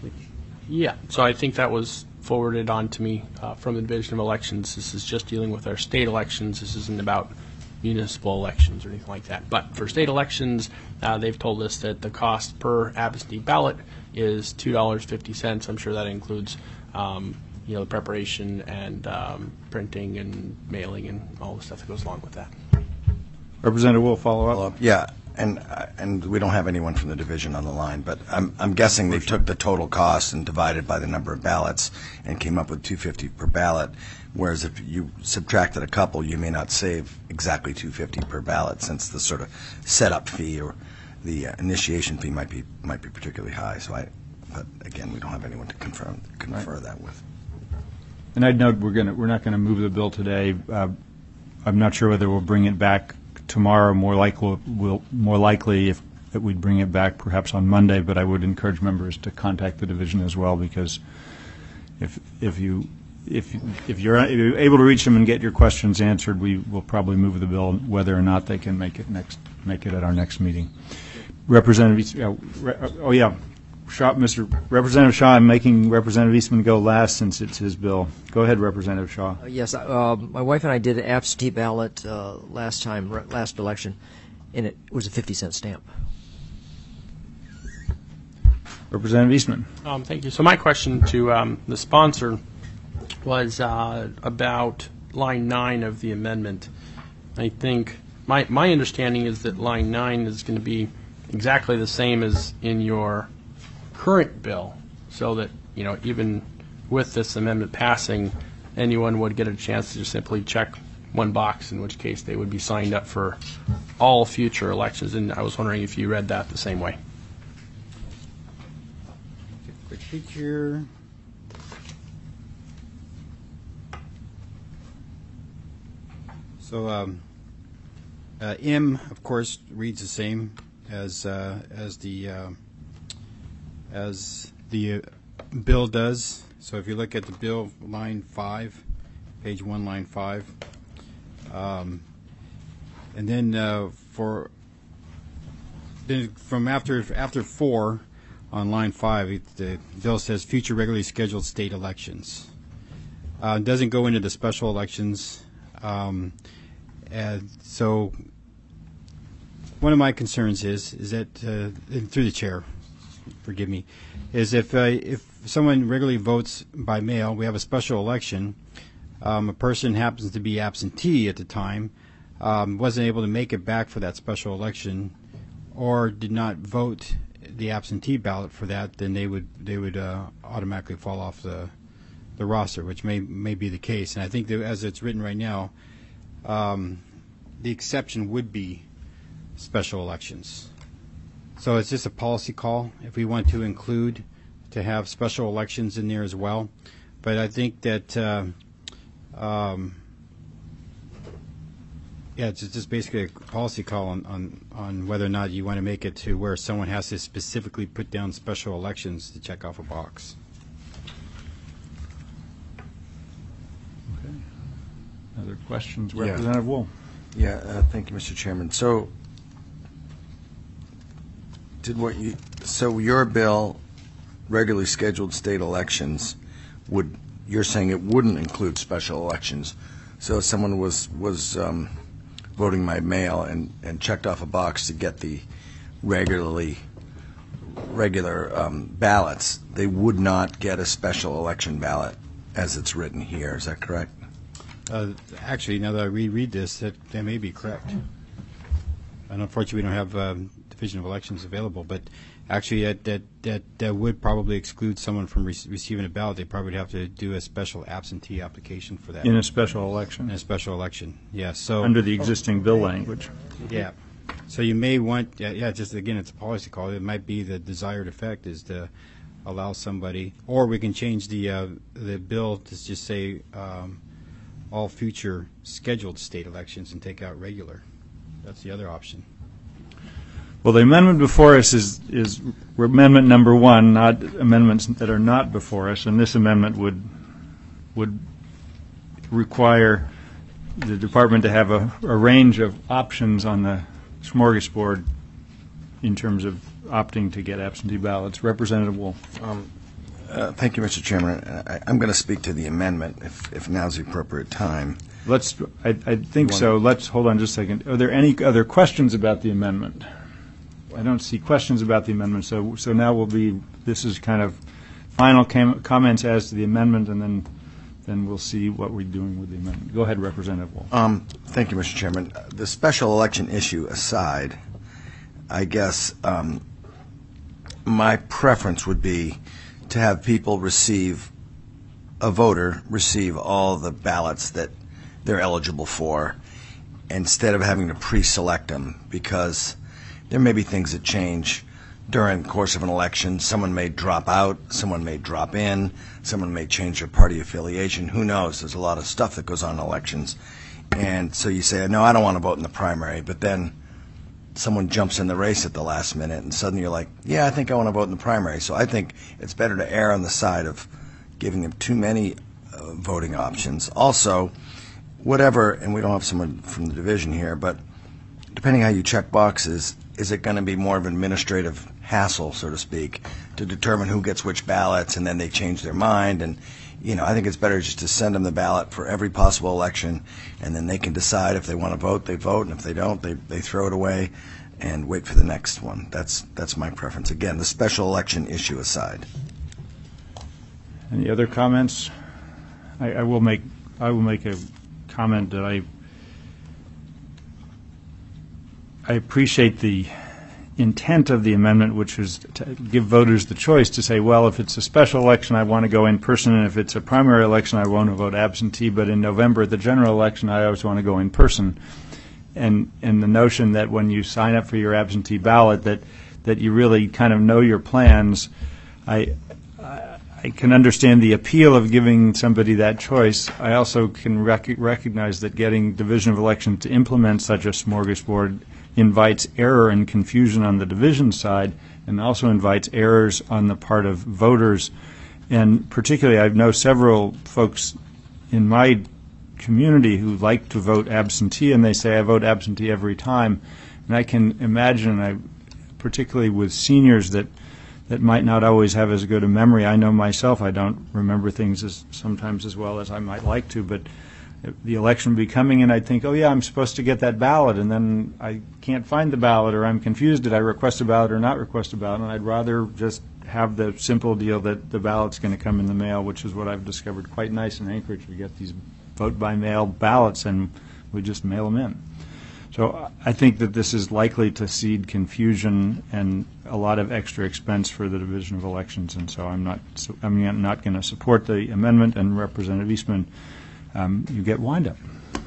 [SPEAKER 3] yeah, so I think that was forwarded on to me uh, from the Division of Elections. This is just dealing with our state elections. This isn't about municipal elections or anything like that. But for state elections, uh, they've told us that the cost per absentee ballot is two dollars and fifty cents. I'm sure that includes um, you know, the preparation and um, printing and mailing and all the stuff that goes along with that.
[SPEAKER 1] Representative Wool, follow up.
[SPEAKER 10] Follow up. Yeah, and uh, and we don't have anyone from the division on the line, but I'm I'm guessing they took the total cost and divided by the number of ballots and came up with two fifty per ballot. Whereas if you subtracted a couple, you may not save exactly two fifty per ballot, since the sort of setup fee or the uh, initiation fee might be might be particularly high. So I, but again, we don't have anyone to confirm confer
[SPEAKER 1] Right.
[SPEAKER 10] that with.
[SPEAKER 1] And I'd note we're going to we're not going to move the bill today. Uh, I'm not sure whether we'll bring it back tomorrow. More likely, we'll more likely if that we'd bring it back perhaps on Monday. But I would encourage members to contact the division as well, because if if you if if you're, if you're able to reach them and get your questions answered, we will probably move the bill, whether or not they can make it next make it at our next meeting. Representative, East- uh, re, oh yeah. Shaw, Mister Representative Shaw, I'm making Representative Eastman go last since it's his bill. Go ahead, Representative Shaw.
[SPEAKER 4] Uh, yes, uh, my wife and I did an absentee ballot uh, last time, r- last election, and it was a fifty cent stamp.
[SPEAKER 1] Representative Eastman.
[SPEAKER 3] Um, thank you. So my question to um, the sponsor was uh, about line nine of the amendment. I think my my understanding is that line nine is going to be exactly the same as in your current bill, so that, you know, even with this amendment passing, anyone would get a chance to just simply check one box, in which case they would be signed up for all future elections. And I was wondering if you read that the same way.
[SPEAKER 11] Quick peek here. So um, uh, M, of course, reads the same as uh, as the uh, as the uh, bill does. So if you look at the bill, line five, page one, line five, um, and then uh, for then from after after four on line five, it, the bill says future regularly scheduled state elections. Uh, it doesn't go into the special elections, um, and so one of my concerns is is that uh, and through the chair, forgive me, is if uh, if someone regularly votes by mail, we have a special election, um, a person happens to be absentee at the time, um, wasn't able to make it back for that special election, or did not vote the absentee ballot for that, then they would they would uh, automatically fall off the the roster, which may may be the case. And I think that as it's written right now, um, the exception would be special elections. So it's just a policy call if we want to include to have special elections in there as well. But I think that uh, um, yeah, it's just basically a policy call on, on, on whether or not you want to make it to where someone has to specifically put down special elections to check off a box.
[SPEAKER 1] Other questions?
[SPEAKER 10] Yeah.
[SPEAKER 1] Representative Wool.
[SPEAKER 10] Yeah, uh, thank you, Mister Chairman. So Did what you, so your bill, regularly scheduled state elections, would, you're saying it wouldn't include special elections. So if someone was, was um, voting by mail and, and checked off a box to get the regularly, regular um, ballots, they would not get a special election ballot as it's written here. Is that correct?
[SPEAKER 11] Uh, actually, now that I reread this, that, that may be correct. And unfortunately, we don't have um, Division of Elections available, but actually that, that, that, that would probably exclude someone from re- receiving a ballot. They probably would have to do a special absentee application for that.
[SPEAKER 1] In a special election?
[SPEAKER 11] In a special election, yeah. So
[SPEAKER 1] under the existing bill language.
[SPEAKER 11] Yeah. So you may want, yeah, yeah, just again, it's a policy call. It might be the desired effect is to allow somebody, or we can change the uh, the bill to just say um, all future scheduled state elections and take out regular. That's the other option.
[SPEAKER 1] Well, the amendment before us is, is amendment number one, not amendments that are not before us, and this amendment would would require the department to have a, a range of options on the smorgasbord in terms of opting to get absentee ballots. Representative Wolf.
[SPEAKER 10] Um, uh, thank you, Mister Chairman. I, I'm going to speak to the amendment if, if now's the appropriate time.
[SPEAKER 1] Let's. I, I think so. Let's hold on just a second. Are there any other questions about the amendment? I don't see questions about the amendment. So, so now will be. This is kind of final cam- comments as to the amendment, and then, then we'll see what we're doing with the amendment. Go ahead, Representative Wolf.
[SPEAKER 10] Um, thank you, Mister Chairman. The special election issue aside, I guess um, my preference would be to have people receive, a voter receive all the ballots that they're eligible for, instead of having to pre-select them, because there may be things that change during the course of an election. Someone may drop out, someone may drop in, someone may change their party affiliation. Who knows? There's a lot of stuff that goes on in elections. And so you say, no, I don't want to vote in the primary, but then someone jumps in the race at the last minute, and suddenly you're like, yeah, I think I want to vote in the primary. So I think it's better to err on the side of giving them too many uh, voting options. Also, whatever, and we don't have someone from the division here, but depending how you check boxes, is it going to be more of an administrative hassle, so to speak, to determine who gets which ballots, and then they change their mind? And, you know, I think it's better just to send them the ballot for every possible election, and then they can decide if they want to vote, they vote, and if they don't, they, they throw it away and wait for the next one. That's, that's my preference. Again, the special election issue aside.
[SPEAKER 1] Any other comments? I, I will make I will make a comment that I I appreciate the intent of the amendment, which is to give voters the choice to say, well, if it's a special election, I want to go in person, and if it's a primary election, I want to vote absentee, but in November, at the general election, I always want to go in person. And and the notion that when you sign up for your absentee ballot, that, that you really kind of know your plans, I, I I can understand the appeal of giving somebody that choice. I also can rec- recognize that getting Division of Election to implement such a smorgasbord invites error and confusion on the division side, and also invites errors on the part of voters. And particularly, I know several folks in my community who like to vote absentee, and they say, I vote absentee every time. And I can imagine, I, particularly with seniors that that might not always have as good a memory. I know myself, I don't remember things as sometimes as well as I might like to, but the election would be coming, and I'd think, oh, yeah, I'm supposed to get that ballot, and then I can't find the ballot, or I'm confused, did I request a ballot or not request a ballot? And I'd rather just have the simple deal that the ballot's going to come in the mail, which is what I've discovered quite nice in Anchorage. We get these vote-by-mail ballots, and we just mail them in. So I think that this is likely to seed confusion and a lot of extra expense for the Division of Elections, and so I'm not I'm not going to support the amendment. And Representative Eastman, um, you get wind up.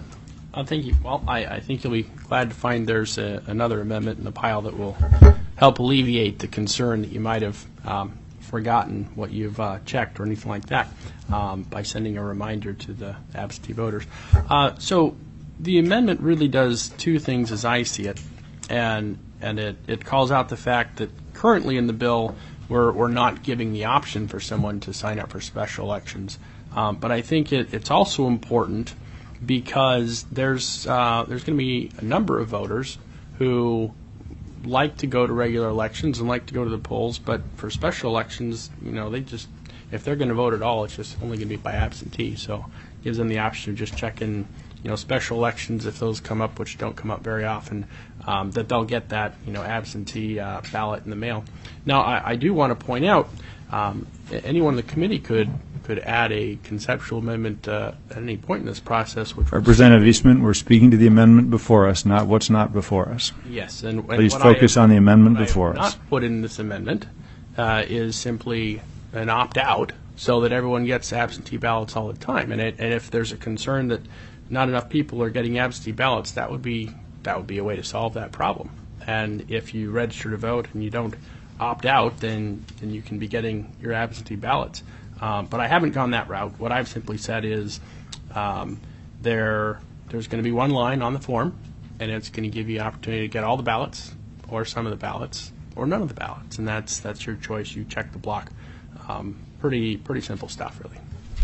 [SPEAKER 3] Uh, thank you. Well, I, I think you'll be glad to find there's a, another amendment in the pile that will help alleviate the concern that you might have um, forgotten what you've uh, checked or anything like that um, by sending a reminder to the absentee voters. Uh, so. The amendment really does two things as I see it, and and it, it calls out the fact that currently in the bill we're, we're not giving the option for someone to sign up for special elections. Um, but I think it, it's also important because there's uh, there's going to be a number of voters who like to go to regular elections and like to go to the polls, but for special elections, you know, they just, if they're going to vote at all, it's just only going to be by absentee. So it gives them the option of just checking, you know, special elections, if those come up, which don't come up very often, um, that they'll get that, you know, absentee uh, ballot in the mail. Now, I, I do want to point out, um, anyone in the committee could could add a conceptual amendment uh, at any point in this process. Which
[SPEAKER 1] Representative Eastman, we're speaking to the amendment before us, not what's not before us.
[SPEAKER 3] Yes, and, and
[SPEAKER 1] Please
[SPEAKER 3] what
[SPEAKER 1] focus
[SPEAKER 3] I have,
[SPEAKER 1] on the amendment
[SPEAKER 3] what
[SPEAKER 1] before
[SPEAKER 3] I have
[SPEAKER 1] us.
[SPEAKER 3] Not put in this amendment uh, is simply an opt-out, so that everyone gets absentee ballots all the time. And, it, and if there's a concern that not enough people are getting absentee ballots, that would be that would be a way to solve that problem. And if you register to vote and you don't opt out, then then you can be getting your absentee ballots. Um, but I haven't gone that route. What I've simply said is um, there there's going to be one line on the form, and it's going to give you the opportunity to get all the ballots, or some of the ballots, or none of the ballots, and that's that's your choice. You check the block. Um, pretty pretty simple stuff, really.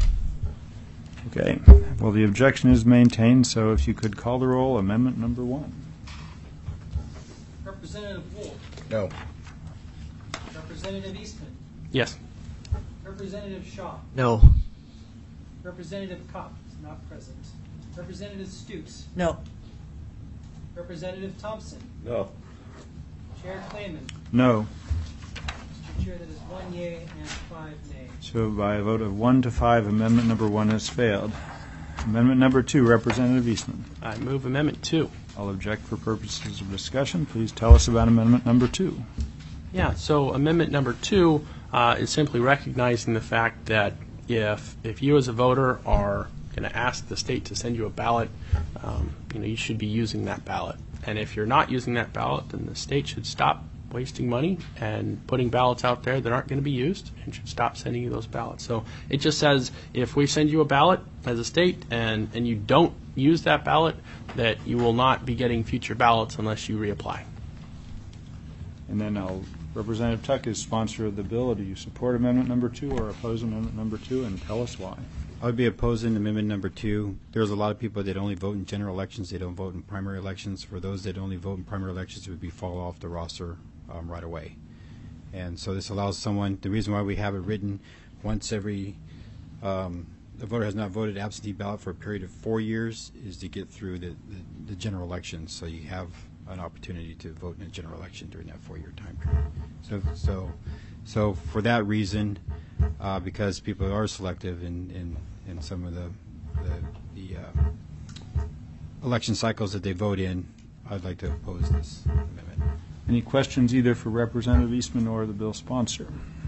[SPEAKER 1] Okay. Well, the objection is maintained, so if you could call the roll, amendment number one.
[SPEAKER 5] Representative Wolf.
[SPEAKER 10] No.
[SPEAKER 5] Representative Eastman.
[SPEAKER 3] Yes.
[SPEAKER 5] Representative Shaw.
[SPEAKER 4] No.
[SPEAKER 5] Representative Kopp is not present. Representative Stoops.
[SPEAKER 2] No.
[SPEAKER 5] Representative Thompson.
[SPEAKER 10] No.
[SPEAKER 5] Chair Clayman.
[SPEAKER 1] No.
[SPEAKER 5] Mister Chair, that is one yea and five nay.
[SPEAKER 1] So by a vote of one to five, amendment number one has failed. Amendment number two, Representative Eastman.
[SPEAKER 3] I move amendment two.
[SPEAKER 1] I'll object for purposes of discussion. Please tell us about amendment number two.
[SPEAKER 3] Yeah, so amendment number two uh, is simply recognizing the fact that if if you as a voter are going to ask the state to send you a ballot, um, you know, you should be using that ballot. And if you're not using that ballot, then the state should stop wasting money and putting ballots out there that aren't going to be used, and should stop sending you those ballots. So it just says if we send you a ballot as a state and, and you don't use that ballot, that you will not be getting future ballots unless you reapply.
[SPEAKER 1] And then I'll, Representative Tuck is sponsor of the bill. Do you support amendment number two or oppose amendment number two, and tell us why?
[SPEAKER 11] I would be opposing amendment number two. There's a lot of people that only vote in general elections. They don't vote in primary elections. For those that only vote in primary elections, it would be fall off the roster um, right away. And so this allows someone, the reason why we have it written once every, um, the voter has not voted absentee ballot for a period of four years is to get through the, the, the general elections. So you have an opportunity to vote in a general election during that four-year time period. So, so, so for that reason, uh, because people are selective in, in, in some of the the, the uh, election cycles that they vote in, I'd like to oppose this amendment.
[SPEAKER 1] Any questions either for Representative Eastman or the bill sponsor?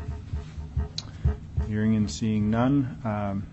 [SPEAKER 1] Hearing and seeing none, um,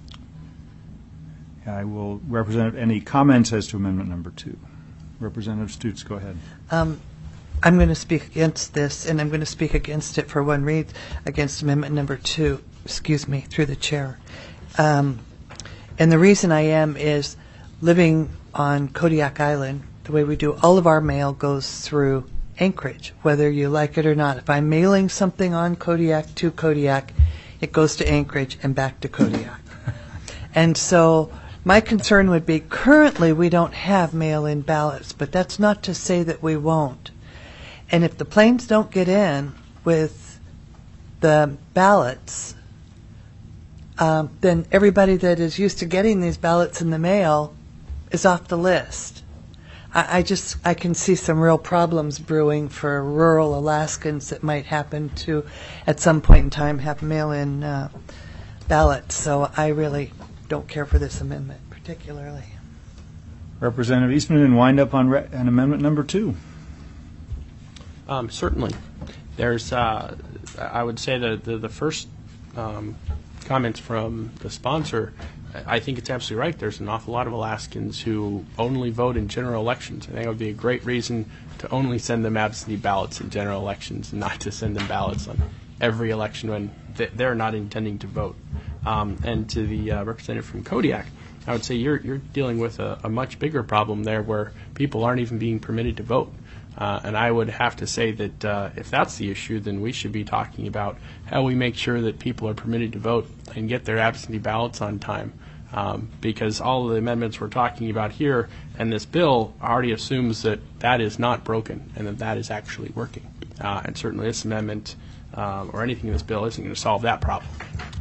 [SPEAKER 1] I will represent any comments as to amendment number two. Representative Stutes, go ahead.
[SPEAKER 2] Um, I'm going to speak against this, and I'm going to speak against it for one reason, against amendment number two, excuse me, through the chair. Um, and the reason I am is living on Kodiak Island, the way we do, all of our mail goes through Anchorage, whether you like it or not. If I'm mailing something on Kodiak to Kodiak, it goes to Anchorage and back to Kodiak. And so my concern would be currently we don't have mail-in ballots, but that's not to say that we won't. And if the planes don't get in with the ballots, um, then everybody that is used to getting these ballots in the mail is off the list. I, I just, I can see some real problems brewing for rural Alaskans that might happen to, at some point in time, have mail-in uh, ballots. So I really don't care for this amendment particularly.
[SPEAKER 1] Representative Eastman, and wind up on, re- on amendment number two.
[SPEAKER 3] Um, certainly. There's, uh, I would say that the, the first um, comments from the sponsor, I think it's absolutely right. There's an awful lot of Alaskans who only vote in general elections. I think it would be a great reason to only send them absentee ballots in general elections and not to send them ballots on every election when they're not intending to vote. Um, and to the uh, representative from Kodiak, I would say you're, you're dealing with a, a much bigger problem there where people aren't even being permitted to vote. Uh, and I would have to say that uh, if that's the issue, then we should be talking about how we make sure that people are permitted to vote and get their absentee ballots on time. um, because all of the amendments we're talking about here and this bill already assumes that that is not broken and that that is actually working. Uh, and certainly this amendment uh, or anything in this bill isn't going to solve that problem.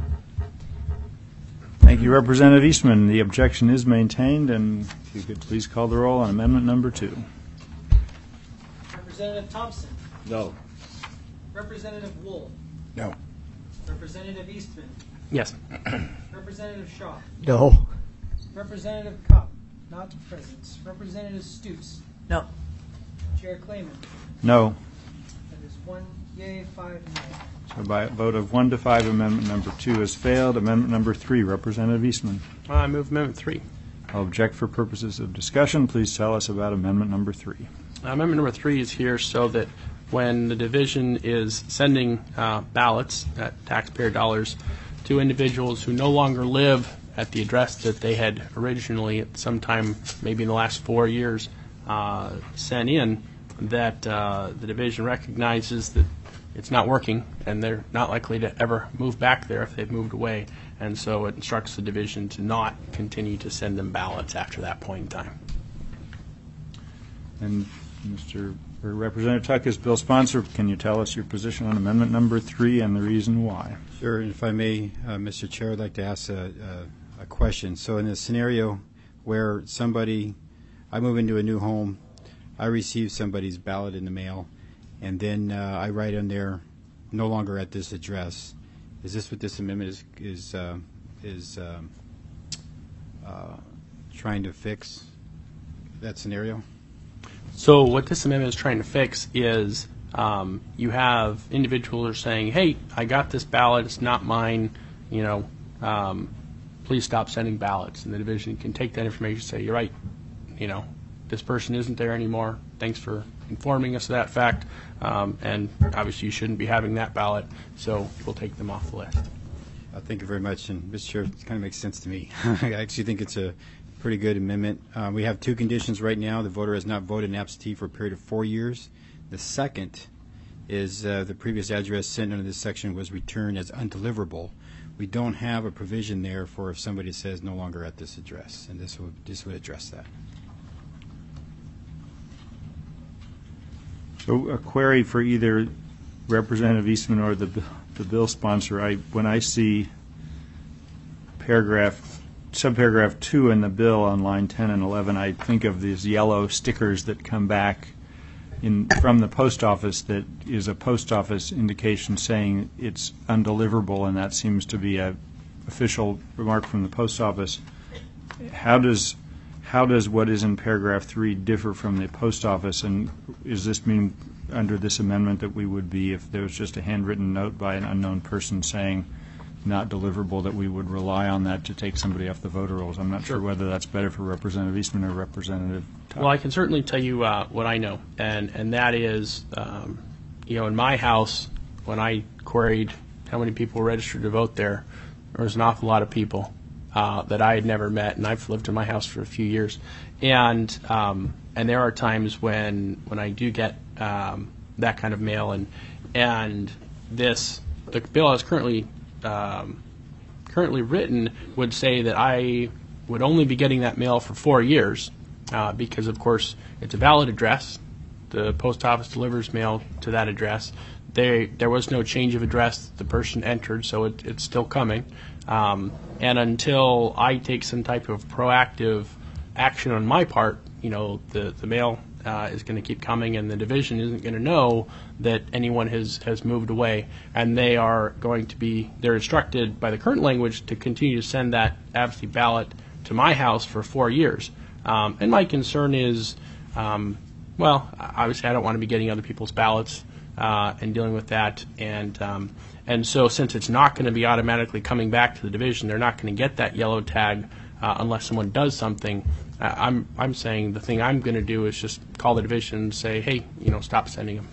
[SPEAKER 1] Thank you, Representative Eastman. The objection is maintained, and if you could please call the roll on amendment number two.
[SPEAKER 5] Representative Thompson.
[SPEAKER 11] No.
[SPEAKER 5] Representative Wool.
[SPEAKER 10] No.
[SPEAKER 5] Representative Eastman.
[SPEAKER 3] Yes.
[SPEAKER 5] Representative Shaw.
[SPEAKER 4] No.
[SPEAKER 5] Representative Kopp, not present. Representative Stutes.
[SPEAKER 2] No.
[SPEAKER 5] Chair Clayman.
[SPEAKER 1] No.
[SPEAKER 5] That is one yea, five nay.
[SPEAKER 1] So by a vote of one to five, amendment number two has failed. Amendment number three, Representative Eastman.
[SPEAKER 3] I move amendment three.
[SPEAKER 1] I'll object for purposes of discussion. Please tell us about amendment number three.
[SPEAKER 3] Uh, amendment number three is here so that when the division is sending uh, ballots at taxpayer dollars to individuals who no longer live at the address that they had originally at some time, maybe in the last four years, uh, sent in, that uh, the division recognizes that it's not working and they're not likely to ever move back there if they've moved away. And so it instructs the division to not continue to send them ballots after that point in time.
[SPEAKER 1] And Mister or Representative Tuck, as bill sponsor, can you tell us your position on amendment number three and the reason why?
[SPEAKER 11] Sure. And if I may, uh, Mister Chair, I'd like to ask a, a, a question. So in a scenario where somebody, I move into a new home, I receive somebody's ballot in the mail, and then uh, I write on there, no longer at this address. Is this what this amendment is is uh, is um, uh, trying to fix? That scenario?
[SPEAKER 3] So what this amendment is trying to fix is um, you have individuals who are saying, hey, I got this ballot, it's not mine, you know, um, please stop sending ballots. And the division can take that information and say, you're right, you know, this person isn't there anymore. Thanks for informing us of that fact. Um, and obviously you shouldn't be having that ballot, so we'll take them off the list.
[SPEAKER 11] Uh, thank you very much. And Mister Chair, it kind of makes sense to me. I actually think it's a pretty good amendment. Um, we have two conditions right now. The voter has not voted in absentee for a period of four years. The second is uh, the previous address sent under this section was returned as undeliverable. We don't have a provision there for if somebody says no longer at this address, and this would this would address that.
[SPEAKER 1] So a query for either Representative Eastman or the the bill sponsor. I when I see paragraph subparagraph two in the bill on line ten and eleven, I think of these yellow stickers that come back in from the post office that is a post office indication saying it's undeliverable, and that seems to be a official remark from the post office. How does how does what is in paragraph three differ from the post office, and does this mean under this amendment that we would be, if there was just a handwritten note by an unknown person saying not deliverable, that we would rely on that to take somebody off the voter rolls? I'm not sure, sure whether that's better for Representative Eastman or Representative Tuck.
[SPEAKER 3] Well, I can certainly tell you uh, what I know, and, and that is, um, you know, in my house, when I queried how many people were registered to vote there, there was an awful lot of people uh, that I had never met, and I've lived in my house for a few years. And um, and there are times when when I do get um, that kind of mail, and and this, the bill is currently Um, currently written would say that I would only be getting that mail for four years uh, because, of course, it's a valid address. The post office delivers mail to that address. They, there was no change of address the person entered, so it, it's still coming. Um, and until I take some type of proactive action on my part, you know, the, the mail Uh, is going to keep coming, and the division isn't going to know that anyone has, has moved away, and they are going to be, they're instructed by the current language to continue to send that absentee ballot to my house for four years. Um, and my concern is, um, well, obviously I don't want to be getting other people's ballots uh, and dealing with that, and um, and so since it's not going to be automatically coming back to the division, they're not going to get that yellow tag uh, unless someone does something. Uh, I'm I'm saying the thing I'm going to do is just call the division and say, hey, you know, stop sending them.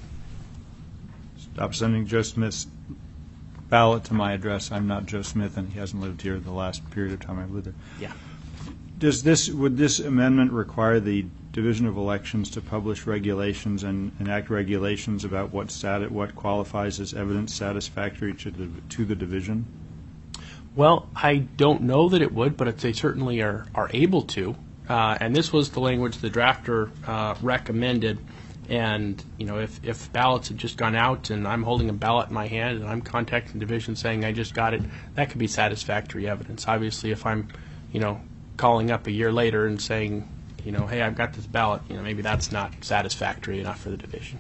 [SPEAKER 1] Stop sending Joe Smith's ballot to my address. I'm not Joe Smith, and he hasn't lived here the last period of time I've lived there.
[SPEAKER 3] Yeah.
[SPEAKER 1] Does this would this amendment require the Division of Elections to publish regulations and enact regulations about what stat what qualifies as evidence satisfactory to the to the division?
[SPEAKER 3] Well, I don't know that it would, but if they certainly are, are able to. Uh, and this was the language the drafter uh, recommended. And, you know, if, if ballots had just gone out and I'm holding a ballot in my hand and I'm contacting the division saying I just got it, that could be satisfactory evidence. Obviously, if I'm, you know, calling up a year later and saying, you know, hey, I've got this ballot, you know, maybe that's not satisfactory enough for the division.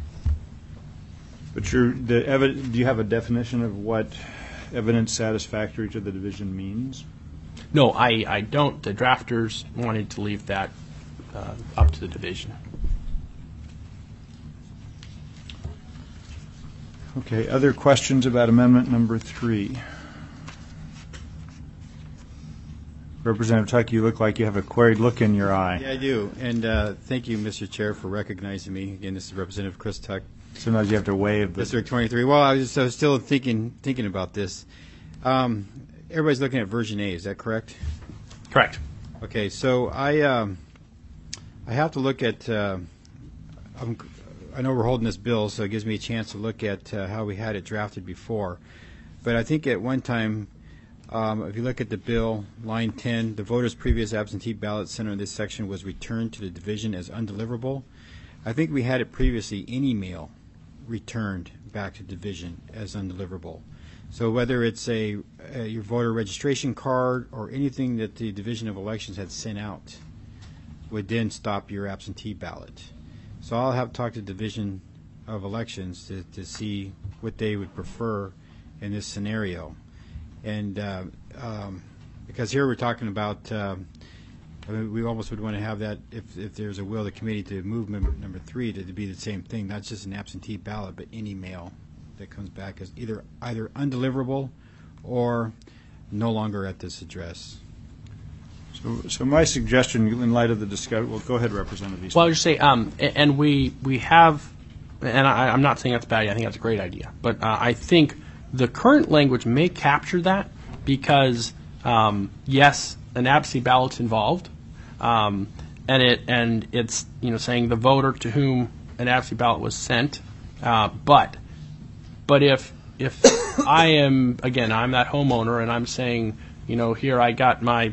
[SPEAKER 1] But you're, the evi- do you have a definition of what evidence satisfactory to the division means?
[SPEAKER 3] No, I, I don't. The drafters wanted to leave that uh, up to the division.
[SPEAKER 1] Okay, other questions about amendment number three? Representative Tuck, you look like you have a queried look in your eye.
[SPEAKER 11] Yeah, I do. And uh, thank you, Mister Chair, for recognizing me. Again, this is Representative Chris Tuck.
[SPEAKER 1] Sometimes you have to wave.
[SPEAKER 11] District twenty-three. Well, I was, just, I was still thinking thinking about this. Um, everybody's looking at version A. Is that correct?
[SPEAKER 3] Correct.
[SPEAKER 11] Okay, so I um, I have to look at. Uh, I'm, I know we're holding this bill, so it gives me a chance to look at uh, how we had it drafted before. But I think at one time, um, if you look at the bill, line ten, the voter's previous absentee ballot center in this section was returned to the division as undeliverable. I think we had it previously in email returned back to division as undeliverable. So whether it's a, a your voter registration card or anything that the Division of Elections had sent out would then stop your absentee ballot. So I'll have to talk to Division of Elections to, to see what they would prefer in this scenario. And uh, um, because here we're talking about, um, I mean, we almost would want to have that if, if there's a will of the committee to move member number three to, to be the same thing, not just an absentee ballot, but any mail that comes back as either either undeliverable or no longer at this address.
[SPEAKER 1] So, so my suggestion, in light of the discussion, well, go ahead, Representative Eastman.
[SPEAKER 3] Well, I was just say, um, a- and we we have, and I, I'm not saying that's a bad idea. I think that's a great idea. But uh, I think the current language may capture that because, um, yes, an absentee ballot's involved, um, and it and it's you know saying the voter to whom an absentee ballot was sent, uh, but but if if I am again I'm that homeowner and I'm saying you know here I got my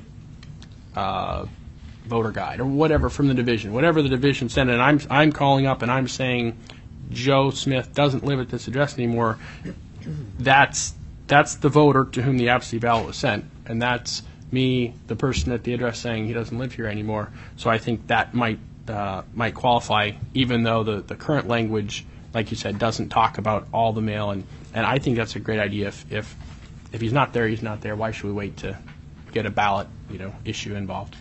[SPEAKER 3] uh, voter guide or whatever from the division, whatever the division sent, and I'm I'm calling up and I'm saying Joe Smith doesn't live at this address anymore. That's that's the voter to whom the absentee ballot was sent, and that's me, the person at the address, saying he doesn't live here anymore. So I think that might uh, might qualify, even though the, the current language, like you said, doesn't talk about all the mail. And, and I think that's a great idea. If, if if he's not there, he's not there. Why should we wait to get a ballot, you know, issue involved?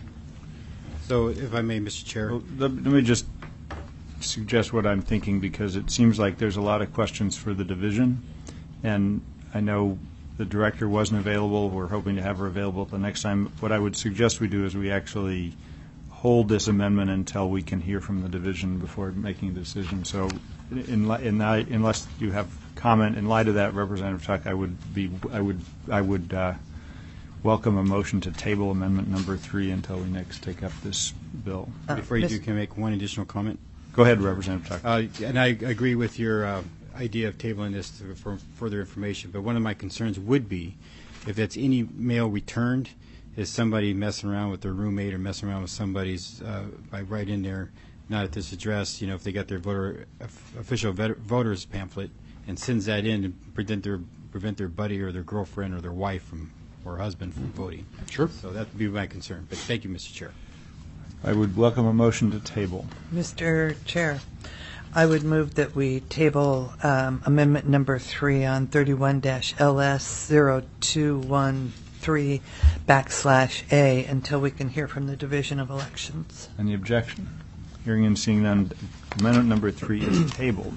[SPEAKER 11] So, if I may, Mister Chair.
[SPEAKER 1] Well, let, let me just suggest what I'm thinking, because it seems like there's a lot of questions for the division, and I know the director wasn't available. We're hoping to have her available the next time. What I would suggest we do is we actually hold this amendment until we can hear from the division before making a decision. So in, in, unless you have comment, in light of that, Representative Tuck, I would be, I would, I would uh, welcome a motion to table amendment number three until we next take up this bill.
[SPEAKER 11] Uh, Before you do, can I make one additional comment?
[SPEAKER 1] Go ahead, Representative Tuck.
[SPEAKER 11] Uh, and I agree with your uh, idea of tabling this to, for further information, but one of my concerns would be if that's any mail returned, is somebody messing around with their roommate or messing around with somebody's uh, by right in there, not at this address, you know, if they got their voter official vet, voters pamphlet and sends that in to prevent their prevent their buddy or their girlfriend or their wife from or husband from voting.
[SPEAKER 3] Sure.
[SPEAKER 11] So that would be my concern. But thank you, Mister Chair.
[SPEAKER 1] I would welcome a motion to table.
[SPEAKER 2] Mister Chair, I would move that we table um, amendment number three on thirty-one L S zero two one three backslash A until we can hear from the Division of Elections.
[SPEAKER 1] Any objection? Hearing and seeing none, amendment number three is tabled.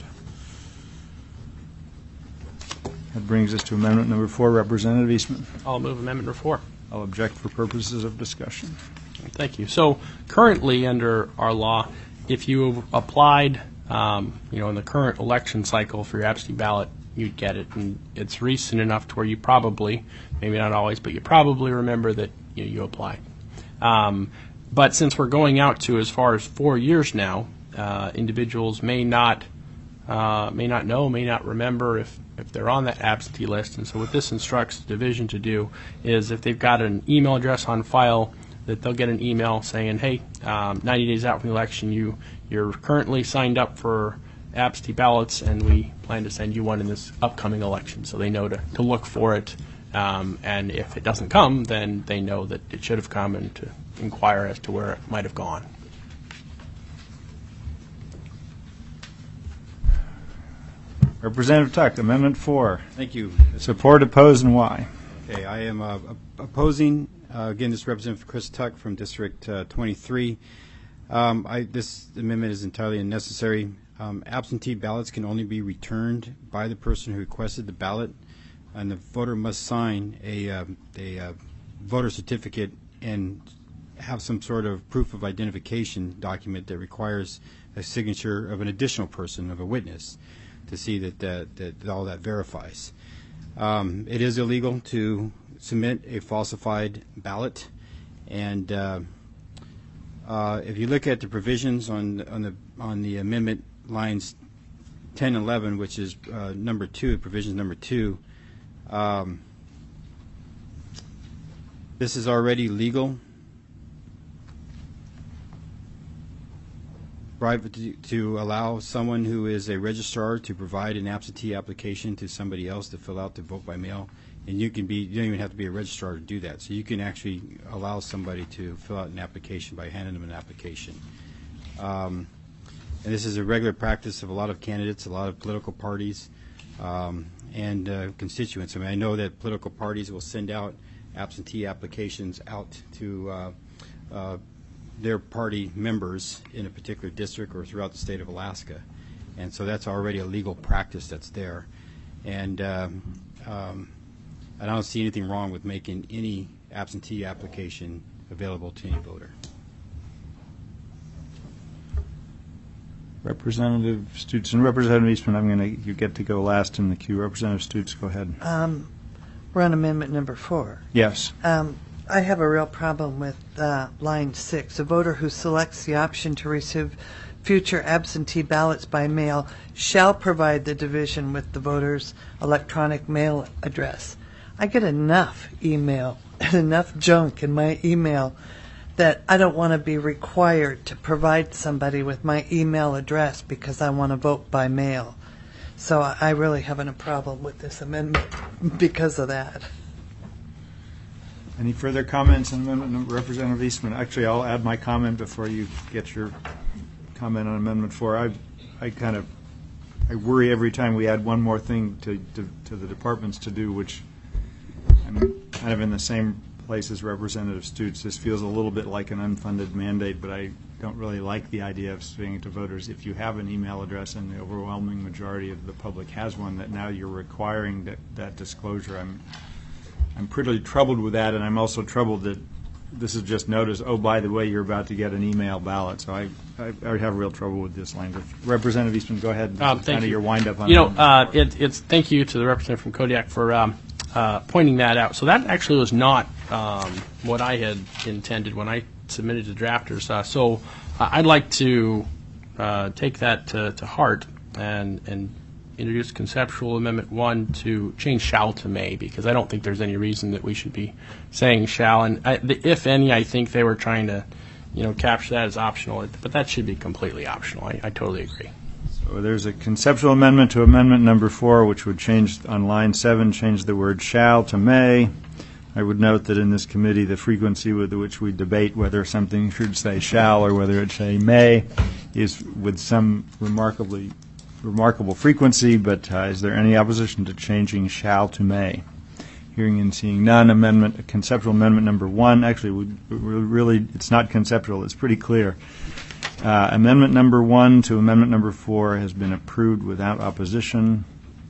[SPEAKER 1] That brings us to amendment number four. Representative Eastman.
[SPEAKER 3] I'll move amendment number four.
[SPEAKER 1] I'll object for purposes of discussion.
[SPEAKER 3] Thank you. So currently, under our law, if you have applied, um, you know, in the current election cycle for your absentee ballot, you'd get it, and it's recent enough to where you probably, maybe not always, but you probably remember that you, you applied. Um, but since we're going out to as far as four years now, uh, individuals may not uh, may not know, may not remember if if they're on that absentee list. And so what this instructs the division to do is if they've got an email address on file, that they'll get an email saying, hey, um, ninety days out from the election, you, you're currently signed up for absentee ballots, and we plan to send you one in this upcoming election. So they know to, to look for it, um, and if it doesn't come, then they know that it should have come and to inquire as to where it might have gone.
[SPEAKER 1] Representative Tuck, Amendment four.
[SPEAKER 11] Thank you.
[SPEAKER 1] Support, oppose, and why?
[SPEAKER 11] Okay, I am uh, opposing, uh, again, this is Representative Chris Tuck from District uh, twenty-three. Um, I, this amendment is entirely unnecessary. Um, absentee ballots can only be returned by the person who requested the ballot, and the voter must sign a, uh, a uh, voter certificate and have some sort of proof of identification document that requires a signature of an additional person, of a witness, to see that that, that all that verifies. Um, it is illegal to submit a falsified ballot, and uh, uh, if you look at the provisions on on the on the amendment lines ten and eleven, which is uh, number two, provisions number two, um, this is already legal. Private to, to allow someone who is a registrar to provide an absentee application to somebody else to fill out to vote by mail, and you can be you don't even have to be a registrar to do that. So you can actually allow somebody to fill out an application by handing them an application. Um, and this is a regular practice of a lot of candidates, a lot of political parties, um, and uh, constituents. I mean, I know that political parties will send out absentee applications out to uh, uh, their party members in a particular district or throughout the state of Alaska. And so that's already a legal practice that's there. And um, um, I don't see anything wrong with making any absentee application available to any voter.
[SPEAKER 1] Representative Stutes and Representative Eastman, I'm going to, you get to go last in the queue. Representative Stutes, go ahead.
[SPEAKER 2] Um, we're on amendment number four.
[SPEAKER 1] Yes.
[SPEAKER 2] Um, I have a real problem with uh, line six. A voter who selects the option to receive future absentee ballots by mail shall provide the division with the voter's electronic mail address. I get enough email and enough junk in my email that I don't want to be required to provide somebody with my email address because I want to vote by mail. So I really having a problem with this amendment because of that.
[SPEAKER 1] Any further comments on Amendment number, Representative Eastman? Actually, I'll add my comment before you get your comment on Amendment four. I, I kind of, I worry every time we add one more thing to, to, to the departments to do, which I'm kind of in the same place as Representative Stutes. This feels a little bit like an unfunded mandate, but I don't really like the idea of saying to voters, if you have an email address and the overwhelming majority of the public has one, that now you're requiring that, that disclosure. I'm I'm pretty troubled with that, and I'm also troubled that this is just notice, oh, by the way, you're about to get an email ballot. So I, I, I have real trouble with this language. Representative Eastman, go ahead.
[SPEAKER 3] Um, thank
[SPEAKER 1] kind
[SPEAKER 3] you.
[SPEAKER 1] of your wind-up on
[SPEAKER 3] You know,
[SPEAKER 1] that.
[SPEAKER 3] uh, it, it's thank you to the representative from Kodiak for um, uh, pointing that out. So that actually was not um, what I had intended when I submitted to drafters. Uh, so uh, I'd like to uh, take that to, to heart and and introduce conceptual amendment one to change shall to may, because I don't think there's any reason that we should be saying shall. And I, the, if any, I think they were trying to, you know, capture that as optional, but that should be completely optional. I, I totally agree.
[SPEAKER 1] So there's a conceptual amendment to amendment number four, which would change on line seven, change the word shall to may. I would note that in this committee, the frequency with which we debate whether something should say shall or whether it say may is with some remarkably remarkable frequency, but uh, is there any opposition to changing shall to may? Hearing and seeing none, amendment, conceptual amendment number one, actually, we, we really, it's not conceptual, it's pretty clear. Uh, amendment number one to amendment number four has been approved without opposition.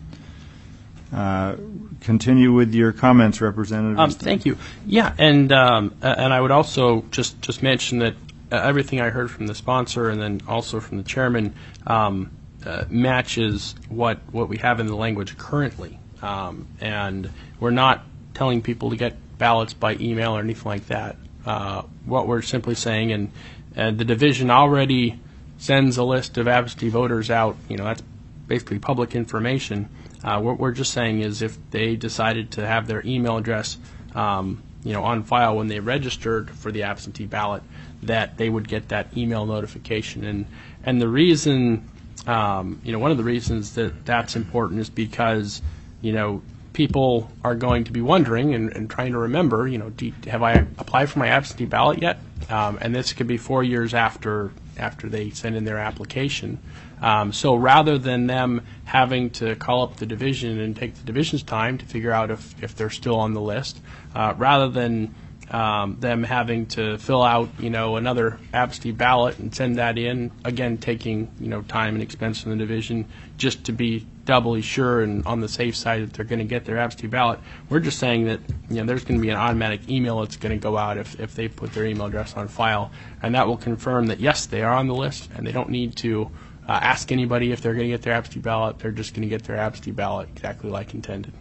[SPEAKER 1] Uh, continue with your comments, Representative.
[SPEAKER 3] Um, thank you. Yeah, and um, and I would also just, just mention that uh, everything I heard from the sponsor and then also from the chairman um, Uh, matches what, what we have in the language currently. Um, and we're not telling people to get ballots by email or anything like that. Uh, what we're simply saying, and, and the division already sends a list of absentee voters out, you know, that's basically public information. Uh, what we're just saying is if they decided to have their email address um, you know, on file when they registered for the absentee ballot, that they would get that email notification. And and the reason, um, you know, one of the reasons that that's important is because, you know, people are going to be wondering and, and trying to remember, you know, do, have I applied for my absentee ballot yet? Um, and this could be four years after after they send in their application. Um, so rather than them having to call up the division and take the division's time to figure out if, if they're still on the list, uh, rather than um, them having to fill out, you know, another absentee ballot and send that in, again, taking, you know, time and expense from the division just to be doubly sure and on the safe side that they're going to get their absentee ballot. We're just saying that, you know, there's going to be an automatic email that's going to go out if, if they put their email address on file, and that will confirm that, yes, they are on the list, and they don't need to uh, ask anybody if they're going to get their absentee ballot. They're just going to get their absentee ballot exactly like intended.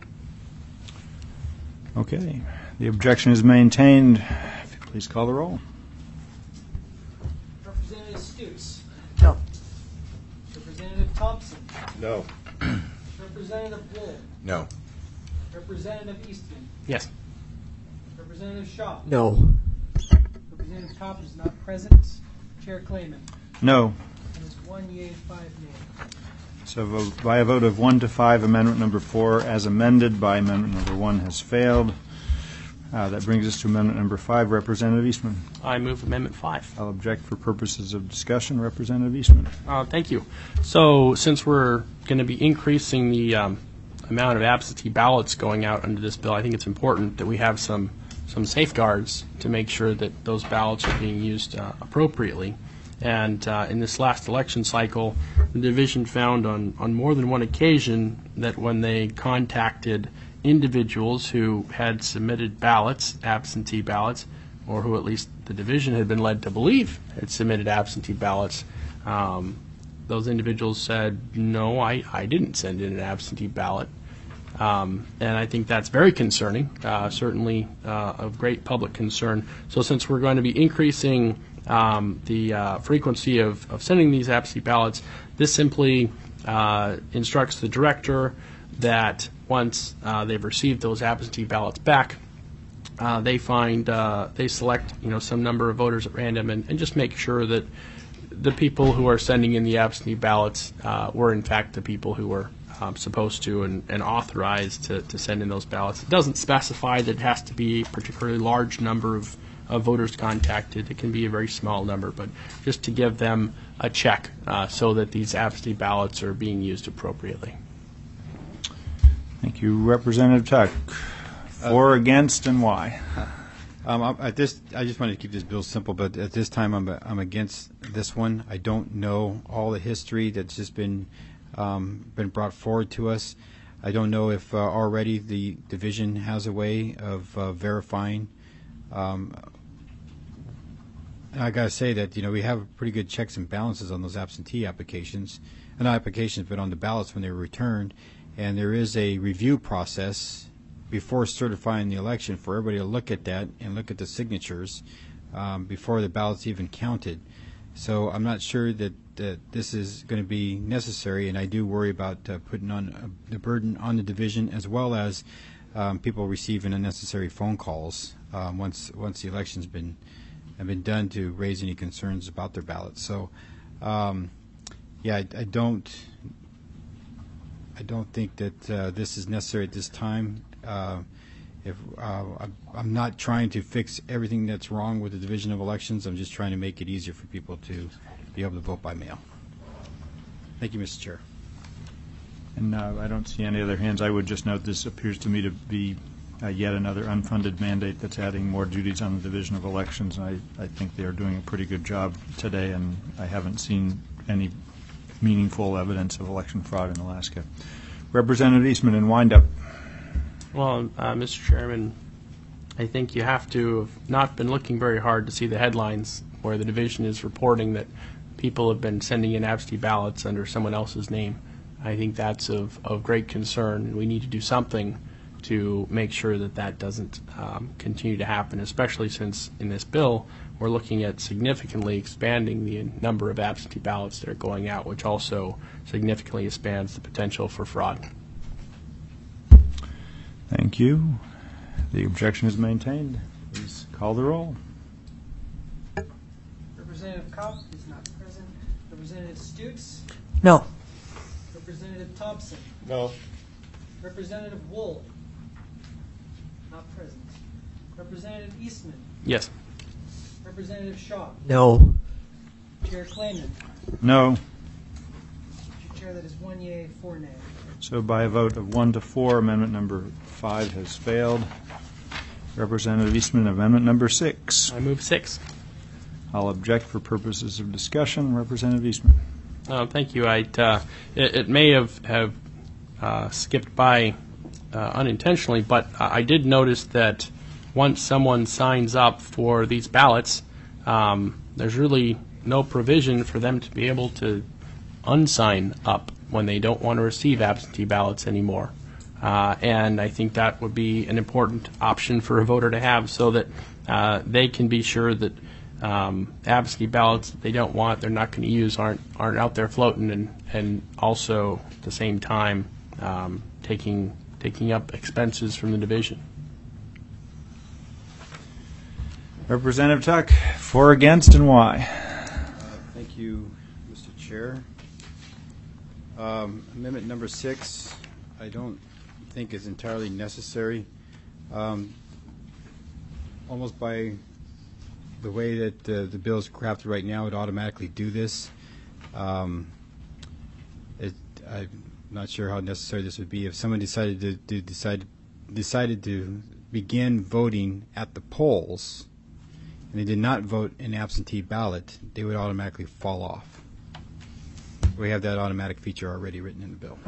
[SPEAKER 1] Okay. The objection is maintained. Please call the roll.
[SPEAKER 5] Representative Stutes.
[SPEAKER 2] No.
[SPEAKER 5] Representative Thompson.
[SPEAKER 10] No.
[SPEAKER 5] Representative Wool.
[SPEAKER 10] No.
[SPEAKER 5] Representative Eastman.
[SPEAKER 3] Yes.
[SPEAKER 5] Representative Shaw.
[SPEAKER 4] No.
[SPEAKER 5] Representative Cobb is not present. Chair Clayman.
[SPEAKER 1] No.
[SPEAKER 5] And it's one yea, five nay.
[SPEAKER 1] So vote, by a vote of one to five, amendment number four, as amended by amendment number one, has failed. Uh, that brings us to amendment number five. Representative Eastman.
[SPEAKER 3] I move Amendment five.
[SPEAKER 1] I'll object for purposes of discussion. Representative Eastman.
[SPEAKER 3] Uh, thank you. So since we're going to be increasing the um, amount of absentee ballots going out under this bill, I think it's important that we have some some safeguards to make sure that those ballots are being used uh, appropriately. And uh, in this last election cycle, the division found on, on more than one occasion that when they contacted individuals who had submitted ballots, absentee ballots, or who at least the division had been led to believe had submitted absentee ballots, um, those individuals said, no, I, I didn't send in an absentee ballot. Um, and I think that's very concerning, uh, certainly uh, of great public concern. So since we're going to be increasing um, the uh, frequency of, of sending these absentee ballots, this simply uh, instructs the director that once uh, they've received those absentee ballots back, uh, they find, uh, they select, you know, some number of voters at random and, and just make sure that the people who are sending in the absentee ballots uh, were in fact the people who were um, supposed to and, and authorized to, to send in those ballots. It doesn't specify that it has to be a particularly large number of, of voters contacted. It can be a very small number, but just to give them a check uh, so that these absentee ballots are being used appropriately.
[SPEAKER 1] Thank you. Representative Tuck. For, uh, against, and why?
[SPEAKER 11] Um, I- at this, I just wanted to keep this bill simple, but at this time, I'm I'm against this one. I don't know all the history that's just been um, been brought forward to us. I don't know if uh, already the division has a way of uh, verifying. Um, and I got to say that you know we have pretty good checks and balances on those absentee applications, and not applications, but on the ballots when they were returned, and there is a review process before certifying the election for everybody to look at that and look at the signatures um, before the ballot's even counted. So I'm not sure that, that this is going to be necessary, and I do worry about uh, putting on uh, the burden on the division as well as um, people receiving unnecessary phone calls um, once once the election's been have been done to raise any concerns about their ballots. So um, yeah, I, I don't I don't think that uh, this is necessary at this time. Uh, if uh, I'm not trying to fix everything that's wrong with the Division of Elections, I'm just trying to make it easier for people to be able to vote by mail. Thank you, Mister Chair.
[SPEAKER 1] And uh, I don't see any other hands. I would just note this appears to me to be uh, yet another unfunded mandate that's adding more duties on the Division of Elections. And I, I think they are doing a pretty good job today, and I haven't seen any meaningful evidence of election fraud in Alaska. Representative Eastman, in windup.
[SPEAKER 3] Well, uh, Mister Chairman, I think you have to have not been looking very hard to see the headlines where the division is reporting that people have been sending in absentee ballots under someone else's name. I think that's of, of great concern, and we need to do something to make sure that that doesn't um, continue to happen, especially since in this bill we're looking at significantly expanding the number of absentee ballots that are going out, which also significantly expands the potential for fraud.
[SPEAKER 1] Thank you. The objection is maintained. Please call the roll.
[SPEAKER 5] Representative Kopp is not present. Representative Stutes?
[SPEAKER 2] No.
[SPEAKER 5] Representative Thompson?
[SPEAKER 3] No.
[SPEAKER 5] Representative Wool? Not present. Representative Eastman?
[SPEAKER 3] Yes.
[SPEAKER 5] Representative Shaw?
[SPEAKER 4] No.
[SPEAKER 5] Chair Clayman?
[SPEAKER 1] No.
[SPEAKER 5] Mister Chair, that is one yea, four nay.
[SPEAKER 1] So by a vote of one to four, amendment number five has failed. Representative Eastman, amendment number six.
[SPEAKER 3] I move six.
[SPEAKER 1] I'll object for purposes of discussion. Representative Eastman.
[SPEAKER 3] Uh, thank you. I, uh, it, it may have, have uh, skipped by uh, unintentionally, but I did notice that once someone signs up for these ballots, um, there's really no provision for them to be able to unsign up when they don't want to receive absentee ballots anymore. Uh, and I think that would be an important option for a voter to have so that uh, they can be sure that um, absentee ballots that they don't want, they're not going to use, aren't aren't out there floating, and, and also at the same time um, taking taking up expenses from the division.
[SPEAKER 1] Representative Tuck, for, against, and why?
[SPEAKER 11] Uh, Thank you, Mister Chair. Um, Amendment number six, I don't think is entirely necessary. Um, almost by the way that uh, the bill is crafted right now, it automatically do this. Um, it, I'm not sure how necessary this would be if someone decided to, to decide decided to begin voting at the polls and they did not vote an absentee ballot, they would automatically fall off. We have that automatic feature already written in the bill.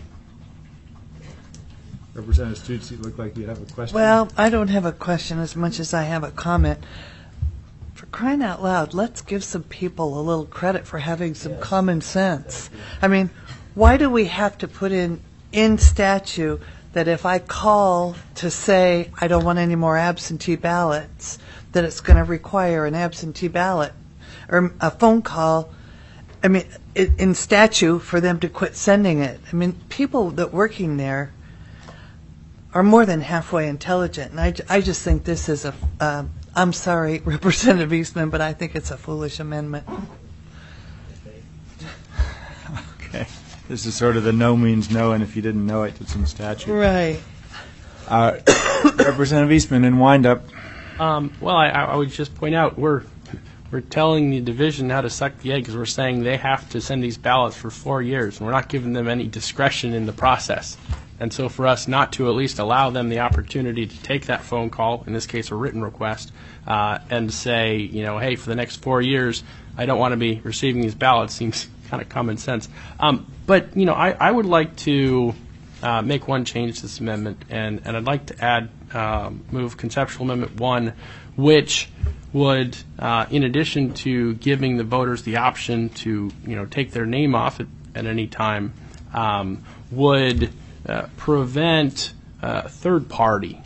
[SPEAKER 1] Representative Stutes, you look like you have a question.
[SPEAKER 2] Well, I don't have a question as much as I have a comment. For crying out loud, let's give some people a little credit for having some yes. common sense. I mean, why do we have to put in in statute that if I call to say I don't want any more absentee ballots, that it's going to require an absentee ballot or a phone call? I mean, it, in statute for them to quit sending it. I mean, people that working there are more than halfway intelligent, and I, I just think this is a. Uh, I'm sorry, Representative Eastman, but I think it's a foolish amendment.
[SPEAKER 1] Okay, this is sort of the no means no, and if you didn't know it, it's in statute.
[SPEAKER 2] Right.
[SPEAKER 1] Uh, Representative Eastman, in wind-up.
[SPEAKER 3] Um, well, I, I would just point out we're we're telling the division how to suck the eggs. We're saying they have to send these ballots for four years, and we're not giving them any discretion in the process. And so for us not to at least allow them the opportunity to take that phone call, in this case a written request, uh, and say, you know, hey, for the next four years, I don't want to be receiving these ballots, seems kind of common sense. Um, but, you know, I, I would like to uh, make one change to this amendment, and, and I'd like to add, um, move conceptual amendment one, which would, uh, in addition to giving the voters the option to, you know, take their name off at, at any time, um, would Uh, prevent a uh, third party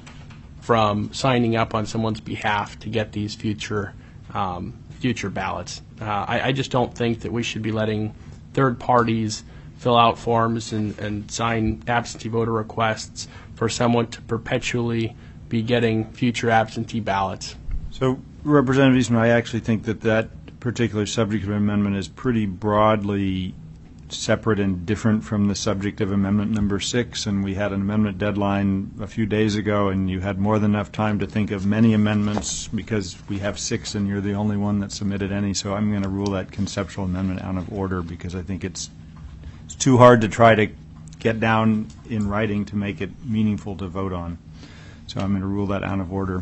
[SPEAKER 3] from signing up on someone's behalf to get these future um, future ballots. Uh, I, I just don't think that we should be letting third parties fill out forms and, and sign absentee voter requests for someone to perpetually be getting future absentee ballots.
[SPEAKER 1] So, Representative Eastman, I actually think that that particular subject of amendment is pretty broadly separate and different from the subject of amendment number six, and we had an amendment deadline a few days ago, and you had more than enough time to think of many amendments because we have six and you're the only one that submitted any, so I'm going to rule that conceptual amendment out of order because I think it's, it's too hard to try to get down in writing to make it meaningful to vote on. So I'm going to rule that out of order.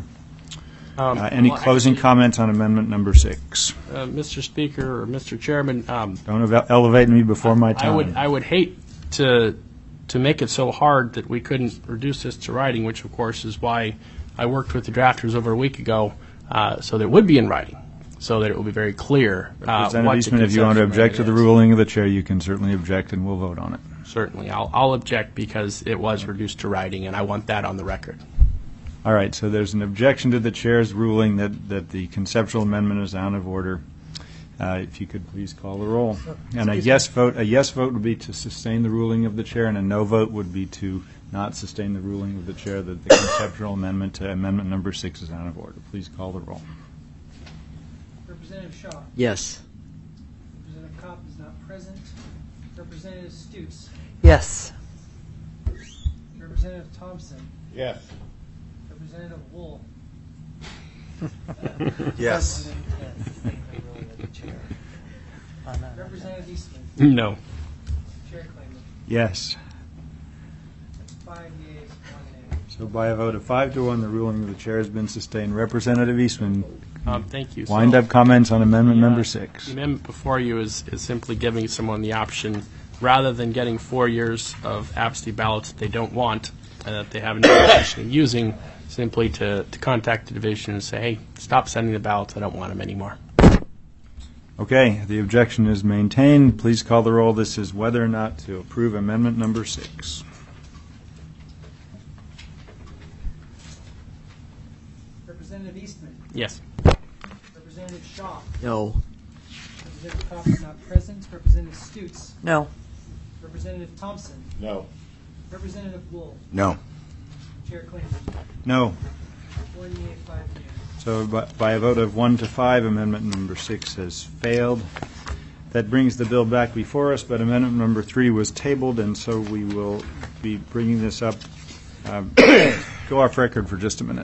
[SPEAKER 1] Um, uh, any well, closing actually, comments on amendment number six?
[SPEAKER 3] Uh, Mister Speaker or Mister Chairman, um,
[SPEAKER 1] don't ev- elevate me before my time.
[SPEAKER 3] I would I would hate to to make it so hard that we couldn't reduce this to writing, which of course is why I worked with the drafters over a week ago, uh, so that it would be in writing, so that it will be very clear. Uh,
[SPEAKER 1] Representative Eastman, if you want to object to the ruling of the chair, you can certainly object, and we'll vote on it.
[SPEAKER 3] Certainly, I'll I'll object because it was reduced to writing, and I want that on the record.
[SPEAKER 1] All right, so there's an objection to the chair's ruling that, that the conceptual amendment is out of order. Uh, if you could please call the roll. And a yes vote, a yes vote would be to sustain the ruling of the chair, and a no vote would be to not sustain the ruling of the chair that the conceptual amendment to amendment number six is out of order. Please call the roll.
[SPEAKER 5] Representative Shaw.
[SPEAKER 4] Yes.
[SPEAKER 5] Representative Kopp is not present. Representative Stutes.
[SPEAKER 2] Yes.
[SPEAKER 5] Representative Thompson.
[SPEAKER 12] Yes.
[SPEAKER 5] Representative Wool.
[SPEAKER 10] Yes.
[SPEAKER 5] Representative Eastman.
[SPEAKER 3] No.
[SPEAKER 5] Chair Claymore.
[SPEAKER 1] Yes.
[SPEAKER 5] Five yeas, one nay.
[SPEAKER 1] So by a vote of five to one, the ruling of the chair has been sustained. Representative Eastman,
[SPEAKER 3] Um, thank you.
[SPEAKER 1] wind
[SPEAKER 3] So-
[SPEAKER 1] up comments on amendment
[SPEAKER 3] The, uh,
[SPEAKER 1] number six.
[SPEAKER 3] The amendment before you is, is simply giving someone the option, rather than getting four years of absentee ballots that they don't want, and that they have no intention of using, simply to, to contact the division and say, hey, stop sending the ballots, I don't want them anymore.
[SPEAKER 1] Okay, the objection is maintained. Please call the roll. This is whether or not to approve amendment number six.
[SPEAKER 5] Representative Eastman.
[SPEAKER 3] Yes.
[SPEAKER 5] Representative Shaw.
[SPEAKER 4] No.
[SPEAKER 5] Representative Kopp is not present. Representative Stutes.
[SPEAKER 2] No.
[SPEAKER 5] Representative Thompson.
[SPEAKER 12] No.
[SPEAKER 5] Representative Wool.
[SPEAKER 10] No.
[SPEAKER 5] Chair Claymore.
[SPEAKER 1] No.
[SPEAKER 5] One yea, five nays.
[SPEAKER 1] So by, by a vote of one to five, amendment number six has failed. That brings the bill back before us, but amendment number three was tabled, and so we will be bringing this up. Um, go off record for just a minute.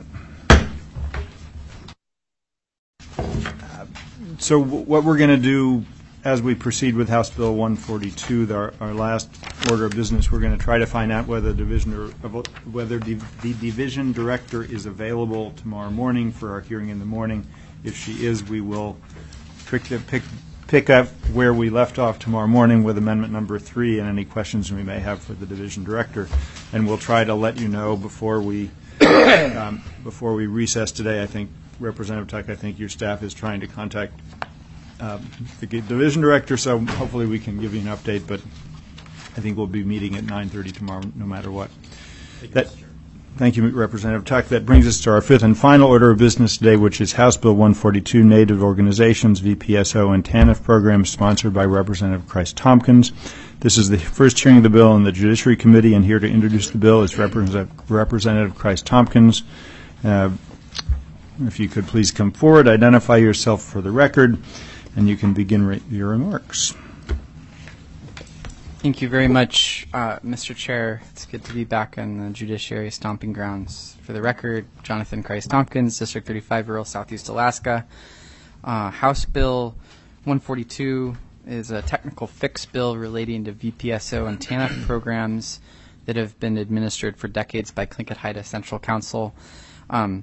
[SPEAKER 1] Uh, so w- what we're going to do as we proceed with House Bill one forty-two, the, our, our last order of business, we're going to try to find out whether division or, whether the, the division director is available tomorrow morning for our hearing in the morning. If she is, we will pick, pick, pick up where we left off tomorrow morning with amendment number three and any questions we may have for the division director. And we'll try to let you know before we um, before we recess today. I think Representative Tuck, I think your staff is trying to contact Um, the division director, so hopefully we can give you an update, but I think we'll be meeting at nine thirty tomorrow no matter what. That, thank you, Representative Tuck. That brings us to our fifth and final order of business today, which is House Bill one forty-two, Native Organizations, V P S O, and TANF program, sponsored by Representative Christ Tompkins. This is the first hearing of the bill in the Judiciary Committee, and here to introduce the bill is Representative, Representative Christ Tompkins. Uh, if you could please come forward, identify yourself for the record, and you can begin re- your remarks.
[SPEAKER 13] Thank you very much, uh, Mister Chair. It's good to be back on the judiciary stomping grounds. For the record, Jonathan Christ Tompkins, District thirty-five, rural Southeast Alaska. Uh, House Bill one forty-two is a technical fix bill relating to V P S O and TANF programs that have been administered for decades by Tlingit-Haida Central Council. Um,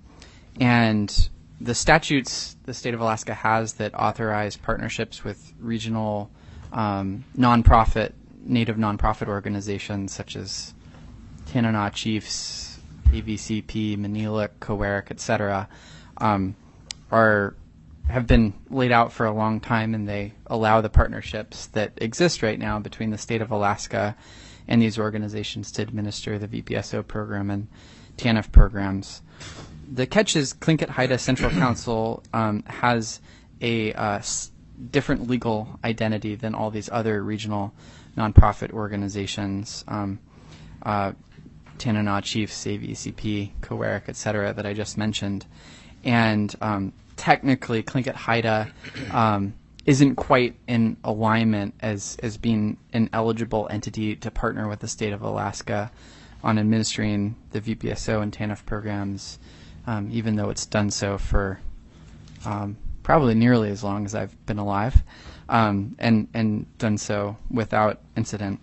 [SPEAKER 13] and the statutes the state of Alaska has that authorize partnerships with regional um, nonprofit, native nonprofit organizations such as Tanana Chiefs, A V C P, Manilik, Cowarik, et cetera, um, are have been laid out for a long time, and they allow the partnerships that exist right now between the state of Alaska and these organizations to administer the V P S O program and TANF programs. The catch is Tlingit-Haida Central Council um, has a uh, s- different legal identity than all these other regional nonprofit organizations, um, uh, Tanana Chiefs, A V C P, Cowarik, et cetera, that I just mentioned. And um, technically, Tlingit-Haida um, isn't quite in alignment as, as being an eligible entity to partner with the state of Alaska on administering the V P S O and TANF programs, um, even though it's done so for um, probably nearly as long as I've been alive, um, and, and done so without incident.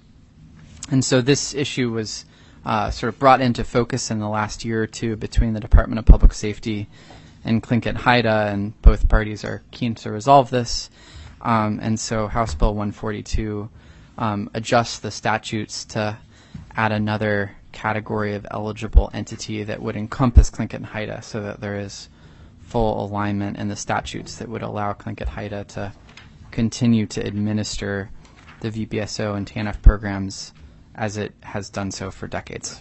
[SPEAKER 13] And so this issue was uh, sort of brought into focus in the last year or two between the Department of Public Safety and Tlingit-Haida, and both parties are keen to resolve this. Um, and so House Bill one forty-two um, adjusts the statutes to add another category of eligible entity that would encompass Tlingit-Haida, so that there is full alignment in the statutes that would allow Tlingit-Haida to continue to administer the V P S O and TANF programs as it has done so for decades.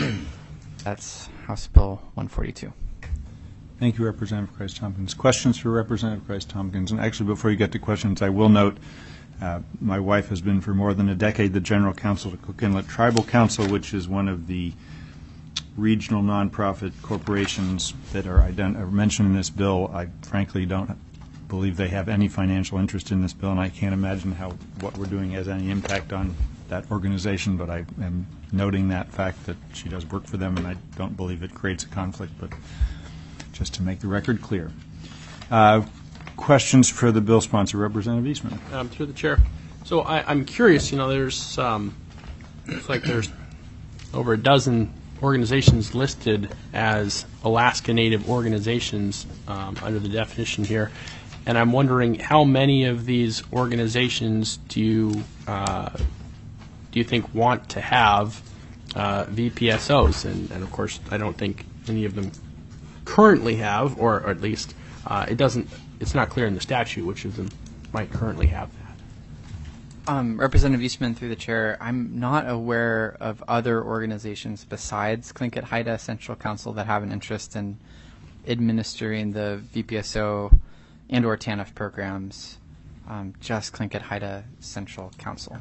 [SPEAKER 13] That's House Bill one forty-two.
[SPEAKER 1] Thank you, Representative Christ Tompkins. Questions for Representative Christ Tompkins? And actually, before you get to questions, I will note Uh, my wife has been for more than a decade the general counsel to Cook Inlet Tribal Council, which is one of the regional nonprofit corporations that are, ident- are mentioned in this bill. I frankly don't believe they have any financial interest in this bill, and I can't imagine how what we're doing has any impact on that organization, but I am noting that fact that she does work for them, and I don't believe it creates a conflict, but just to make the record clear. Uh, questions for the bill sponsor, Representative Eastman?
[SPEAKER 3] Um, through the chair. So I, I'm curious, you know, there's, um, looks like there's over a dozen organizations listed as Alaska Native organizations um, under the definition here. And I'm wondering how many of these organizations do you uh, do you think want to have uh, V P S Os? And, and of course, I don't think any of them currently have, or, or at least uh, it doesn't. It's not clear in the statute which of them might currently have that.
[SPEAKER 13] Um, Representative Eastman, through the chair, I'm not aware of other organizations besides Tlingit Haida Central Council that have an interest in administering the V P S O and or T A N F programs, um, just Tlingit Haida Central Council.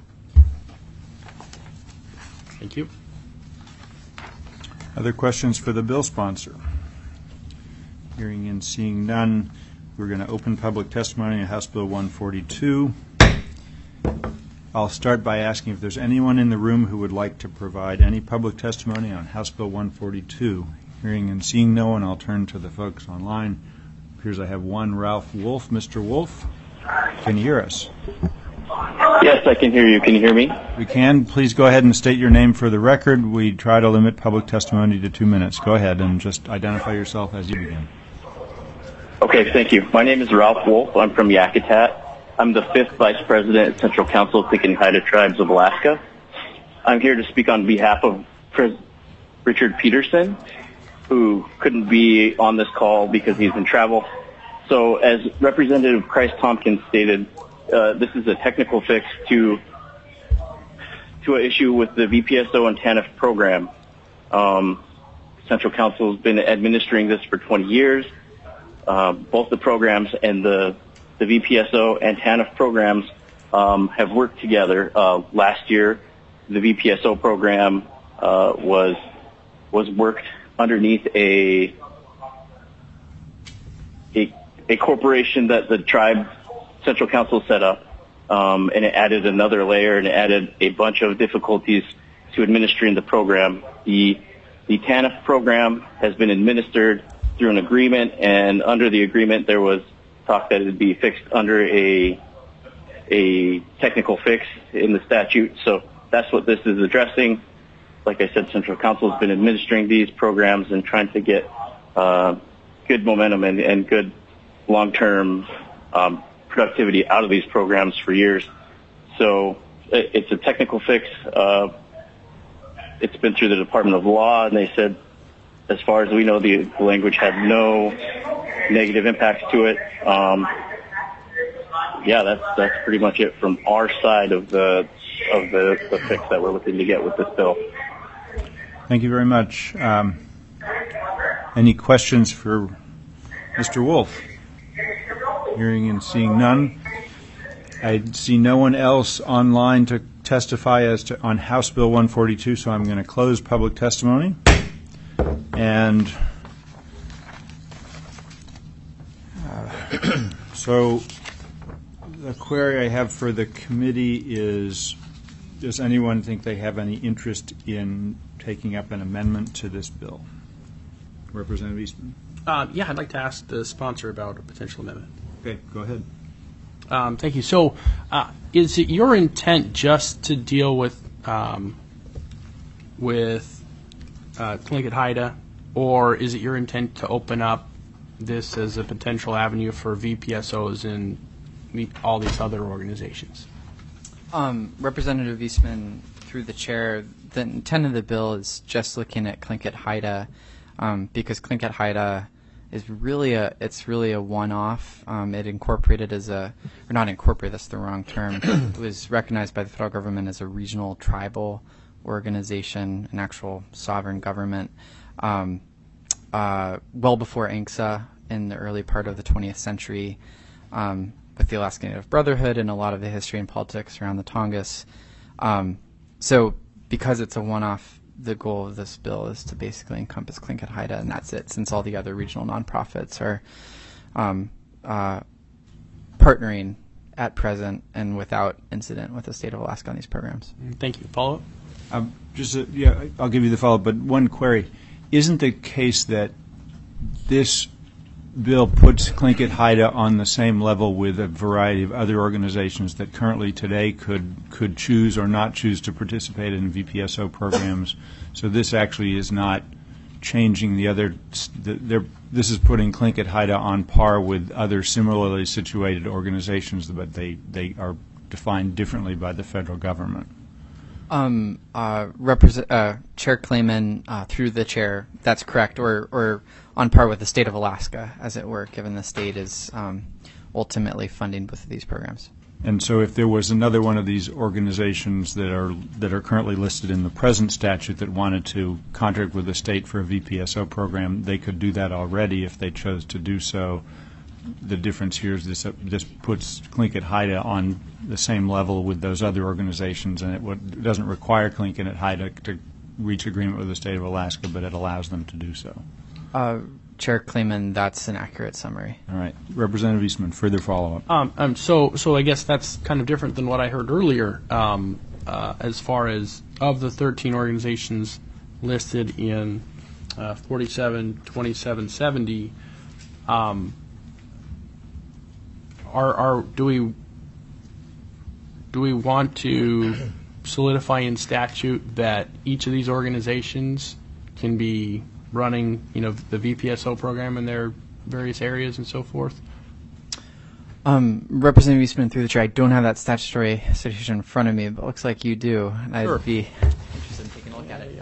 [SPEAKER 3] Thank you.
[SPEAKER 1] Other questions for the bill sponsor? Hearing and seeing none, we're going to open public testimony on House Bill one forty-two. I'll start by asking if there's anyone in the room who would like to provide any public testimony on House Bill one forty-two. Hearing and seeing no one, I'll turn to the folks online. Appears I have one, Ralph Wolf. Mister Wolf, can you hear us?
[SPEAKER 12] Yes, I can hear you. Can you hear me?
[SPEAKER 1] We can. Please go ahead and state your name for the record. We try to limit public testimony to two minutes. Go ahead and just identify yourself as you begin.
[SPEAKER 12] Okay, thank you. My name is Ralph Wolf. I'm from Yakutat. I'm the fifth Vice President at Central Council of Tlingit Haida Tribes of Alaska. I'm here to speak on behalf of Pres- Richard Peterson, who couldn't be on this call because he's in travel. So as Representative Christ Tompkins stated, uh, this is a technical fix to to an issue with the V P S O and T A N F program. Um, Central Council has been administering this for twenty years. Uh, both the programs and the, the V P S O and T A N F programs um, have worked together. Uh, last year, the V P S O program uh, was was worked underneath a, a a corporation that the tribe Central Council set up, um, and it added another layer and it added a bunch of difficulties to administering the program. The the T A N F program has been administered through an agreement, and under the agreement there was talk that it would be fixed under a a technical fix in the statute. So that's what this is addressing. Like I said, Central Council has been administering these programs and trying to get uh, good momentum and, and good long-term um, productivity out of these programs for years. So it, it's a technical fix. Uh, it's been through the Department of Law, and they said, as far as we know, the language had no negative impacts to it. Um, yeah, that's that's pretty much it from our side of the of the, the fix that we're looking to get with this bill.
[SPEAKER 1] Thank you very much. Um, any questions for Mister Wolf? Hearing and seeing none. I see no one else online to testify as to on House Bill one forty-two, so I'm going to close public testimony. And uh, so the query I have for the committee is, does anyone think they have any interest in taking up an amendment to this bill? Representative Eastman?
[SPEAKER 3] Uh, yeah, I'd like to ask the sponsor about a potential amendment.
[SPEAKER 1] Okay, go ahead.
[SPEAKER 3] Um, thank you. So uh, is it your intent just to deal with um, with uh, Tlingit Haida, or is it your intent to open up this as a potential avenue for V P S Os and meet all these other organizations?
[SPEAKER 13] Um, Representative Eastman, through the chair, the intent of the bill is just looking at Tlingit Haida, um, because Tlingit Haida is really a it's really a one-off. Um, it incorporated as a or not incorporated, that's the wrong term. It was recognized by the federal government as a regional tribal organization, an actual sovereign government, um, uh, well before A N C S A in the early part of the twentieth century. Um, with the Alaska Native Brotherhood and a lot of the history and politics around the Tongass. Um, so because it's a one-off, the goal of this bill is to basically encompass Tlingit Haida, and that's it, since all the other regional nonprofits are um, uh, partnering at present and without incident with the state of Alaska on these programs.
[SPEAKER 3] Thank you. Follow-up?
[SPEAKER 1] Um, just a, yeah, I'll give you the follow-up, but one query. Isn't the case that this bill puts Tlingit Haida on the same level with a variety of other organizations that currently today could could choose or not choose to participate in V P S O programs? So this actually is not changing the other. The, this is putting Tlingit Haida on par with other similarly situated organizations, but they, they are defined differently by the federal government.
[SPEAKER 13] Um, uh, represent, uh, Chair Clayman, uh, through the chair, that's correct, or, or on par with the state of Alaska, as it were, given the state is um, ultimately funding both of these programs.
[SPEAKER 1] And so if there was another one of these organizations that are that are currently listed in the present statute that wanted to contract with the state for a V P S O program, they could do that already if they chose to do so. The difference here is this, uh, this puts Tlingit Haida on the same level with those other organizations, and it, would, it doesn't require Tlingit Haida to reach agreement with the state of Alaska, but it allows them to do so.
[SPEAKER 13] Uh, Chair Clayman, that's an accurate summary.
[SPEAKER 1] All right. Representative Eastman, further follow-up.
[SPEAKER 3] Um, um, so, so I guess that's kind of different than what I heard earlier um, uh, as far as of the thirteen organizations listed in uh, forty-seven twenty-seven seventy, um, Are, are do we do we want to solidify in statute that each of these organizations can be running, you know, the V P S O program in their various areas and so forth?
[SPEAKER 13] Um, Representative Eastman, through the chair, I don't have that statutory citation in front of me, but it looks like you do, and
[SPEAKER 3] Sure.
[SPEAKER 13] I'd be interested in taking a look at it.
[SPEAKER 3] Yeah.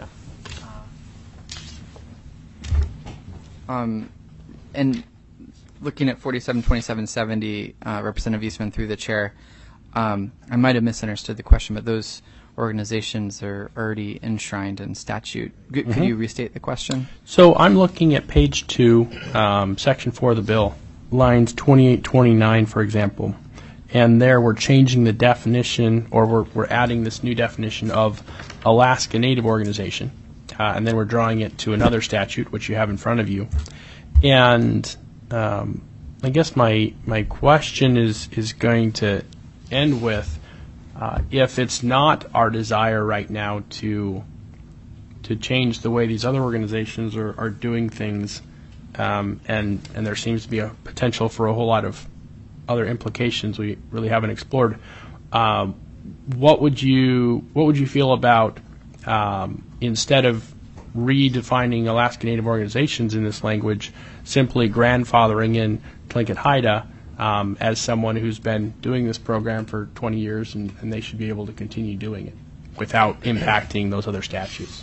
[SPEAKER 13] Um, and looking at forty-seven twenty-seven seventy, uh, Representative Eastman, through the chair, um, I might have misunderstood the question, but those organizations are already enshrined in statute. G-
[SPEAKER 3] Mhm.
[SPEAKER 13] Could you restate the question?
[SPEAKER 3] So I'm looking at page two, um, section four of the bill, lines twenty-eight, twenty-nine, for example. And there we're changing the definition, or we're, we're adding this new definition of Alaska Native organization. Uh, and then we're drawing it to another statute, which you have in front of you. And um, I guess my my question is, is going to end with, uh, if it's not our desire right now to to change the way these other organizations are, are doing things, um, and and there seems to be a potential for a whole lot of other implications we really haven't explored. Um, what would you what would you feel about um, instead of redefining Alaska Native organizations in this language, simply grandfathering in Tlingit Haida um, as someone who's been doing this program for twenty years, and, and they should be able to continue doing it without impacting those other statutes?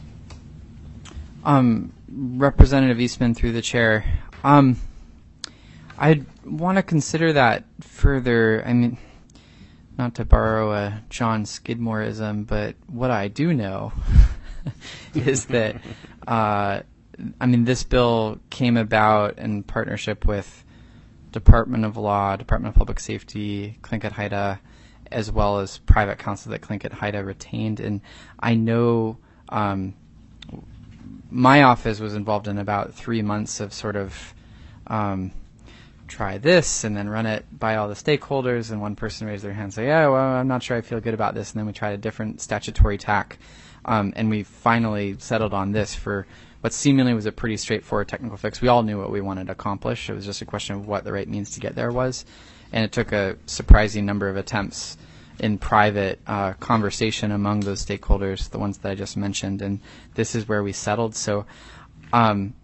[SPEAKER 13] Um, Representative Eastman, through the chair, um, I'd want to consider that further. I mean, not to borrow a John Skidmoreism, but what I do know is that, uh, I mean, this bill came about in partnership with Department of Law, Department of Public Safety, Tlingit Haida, as well as private counsel that Tlingit Haida retained. And I know um, my office was involved in about three months of sort of um, try this and then run it by all the stakeholders. And one person raised their hand and say, yeah, well, I'm not sure I feel good about this. And then we tried a different statutory tack. Um, and we finally settled on this for what seemingly was a pretty straightforward technical fix. We all knew what we wanted to accomplish. It was just a question of what the right means to get there was. And it took a surprising number of attempts in private uh, conversation among those stakeholders, the ones that I just mentioned. And this is where we settled. So um,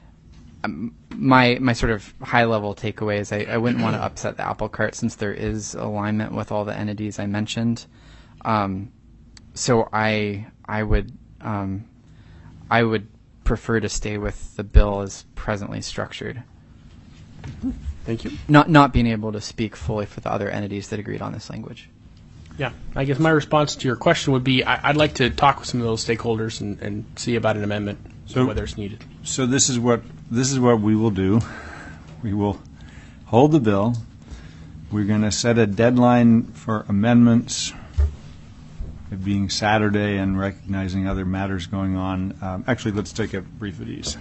[SPEAKER 13] my my sort of high-level takeaway is I, I wouldn't want to upset the apple cart since there is alignment with all the entities I mentioned. Um, so I I would um, I would prefer to stay with the bill as presently structured.
[SPEAKER 3] Thank you.
[SPEAKER 13] Not not being able to speak fully for the other entities that agreed on this language.
[SPEAKER 3] Yeah, I guess my response to your question would be I, I'd like to talk with some of those stakeholders and, and see about an amendment,
[SPEAKER 1] So-
[SPEAKER 3] whether it's needed.
[SPEAKER 1] So this is what this is what we will do. We will hold the bill. We're going to set a deadline for amendments, it being Saturday and recognizing other matters going on. Um, actually, let's take a brief at ease.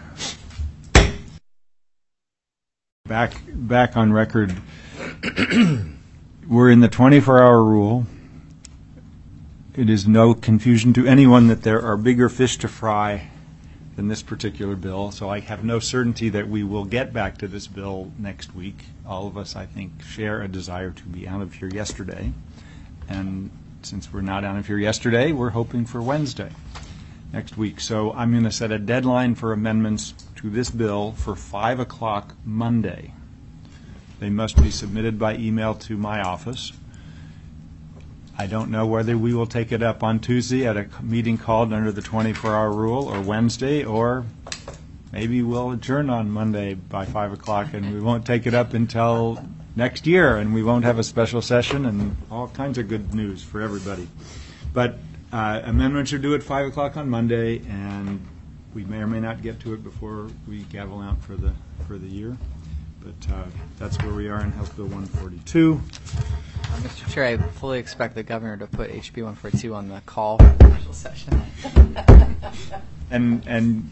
[SPEAKER 1] Back, back on record, we're in the twenty-four hour rule. It is no confusion to anyone that there are bigger fish to fry than this particular bill, so I have no certainty that we will get back to this bill next week. All of us, I think, share a desire to be out of here yesterday, and since we're not out of here yesterday, we're hoping for Wednesday next week. So I'm going to set a deadline for amendments to this bill for five o'clock Monday. They must be submitted by email to my office. I don't know whether we will take it up on Tuesday at a meeting called under the twenty-four hour rule, or Wednesday, or maybe we'll adjourn on Monday by five o'clock and we won't take it up until next year, and we won't have a special session, and all kinds of good news for everybody. But uh, amendments are due at five o'clock on Monday, and we may or may not get to it before we gavel out for the for the year. But uh, that's where we are in House Bill one forty-two.
[SPEAKER 13] Uh, Mister Chair, I fully expect the governor to put H B one forty-two on the call for the special session.
[SPEAKER 1] And and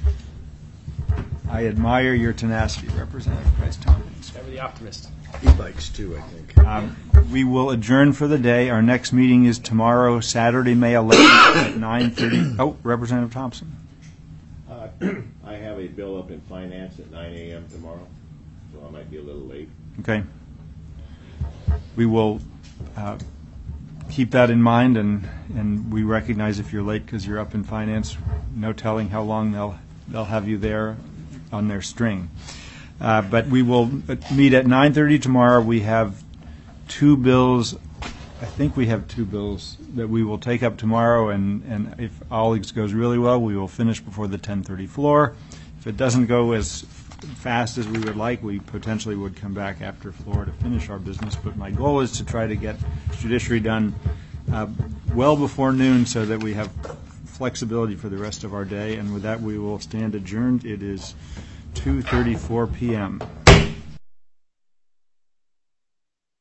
[SPEAKER 1] I admire your tenacity, Representative Price Tompkins.
[SPEAKER 3] Ever the optimist.
[SPEAKER 14] He likes too, I think.
[SPEAKER 1] Um, we will adjourn for the day. Our next meeting is tomorrow, Saturday, May eleventh at nine thirty. Oh, Representative Thompson.
[SPEAKER 14] Uh, I have a bill up in finance at nine a.m. tomorrow, so I might be a little late.
[SPEAKER 1] Okay. We will uh, keep that in mind, and, and we recognize if you're late because you're up in finance, no telling how long they'll they'll have you there on their string. Uh, but we will meet at nine thirty tomorrow. We have two bills. I think we have two bills that we will take up tomorrow, and, and if all goes really well, we will finish before the ten thirty floor. If it doesn't go as fast as we would like, we potentially would come back after floor to finish our business. But my goal is to try to get judiciary done uh, well before noon so that we have flexibility for the rest of our day. And with that, we will stand adjourned. It is two thirty-four p.m.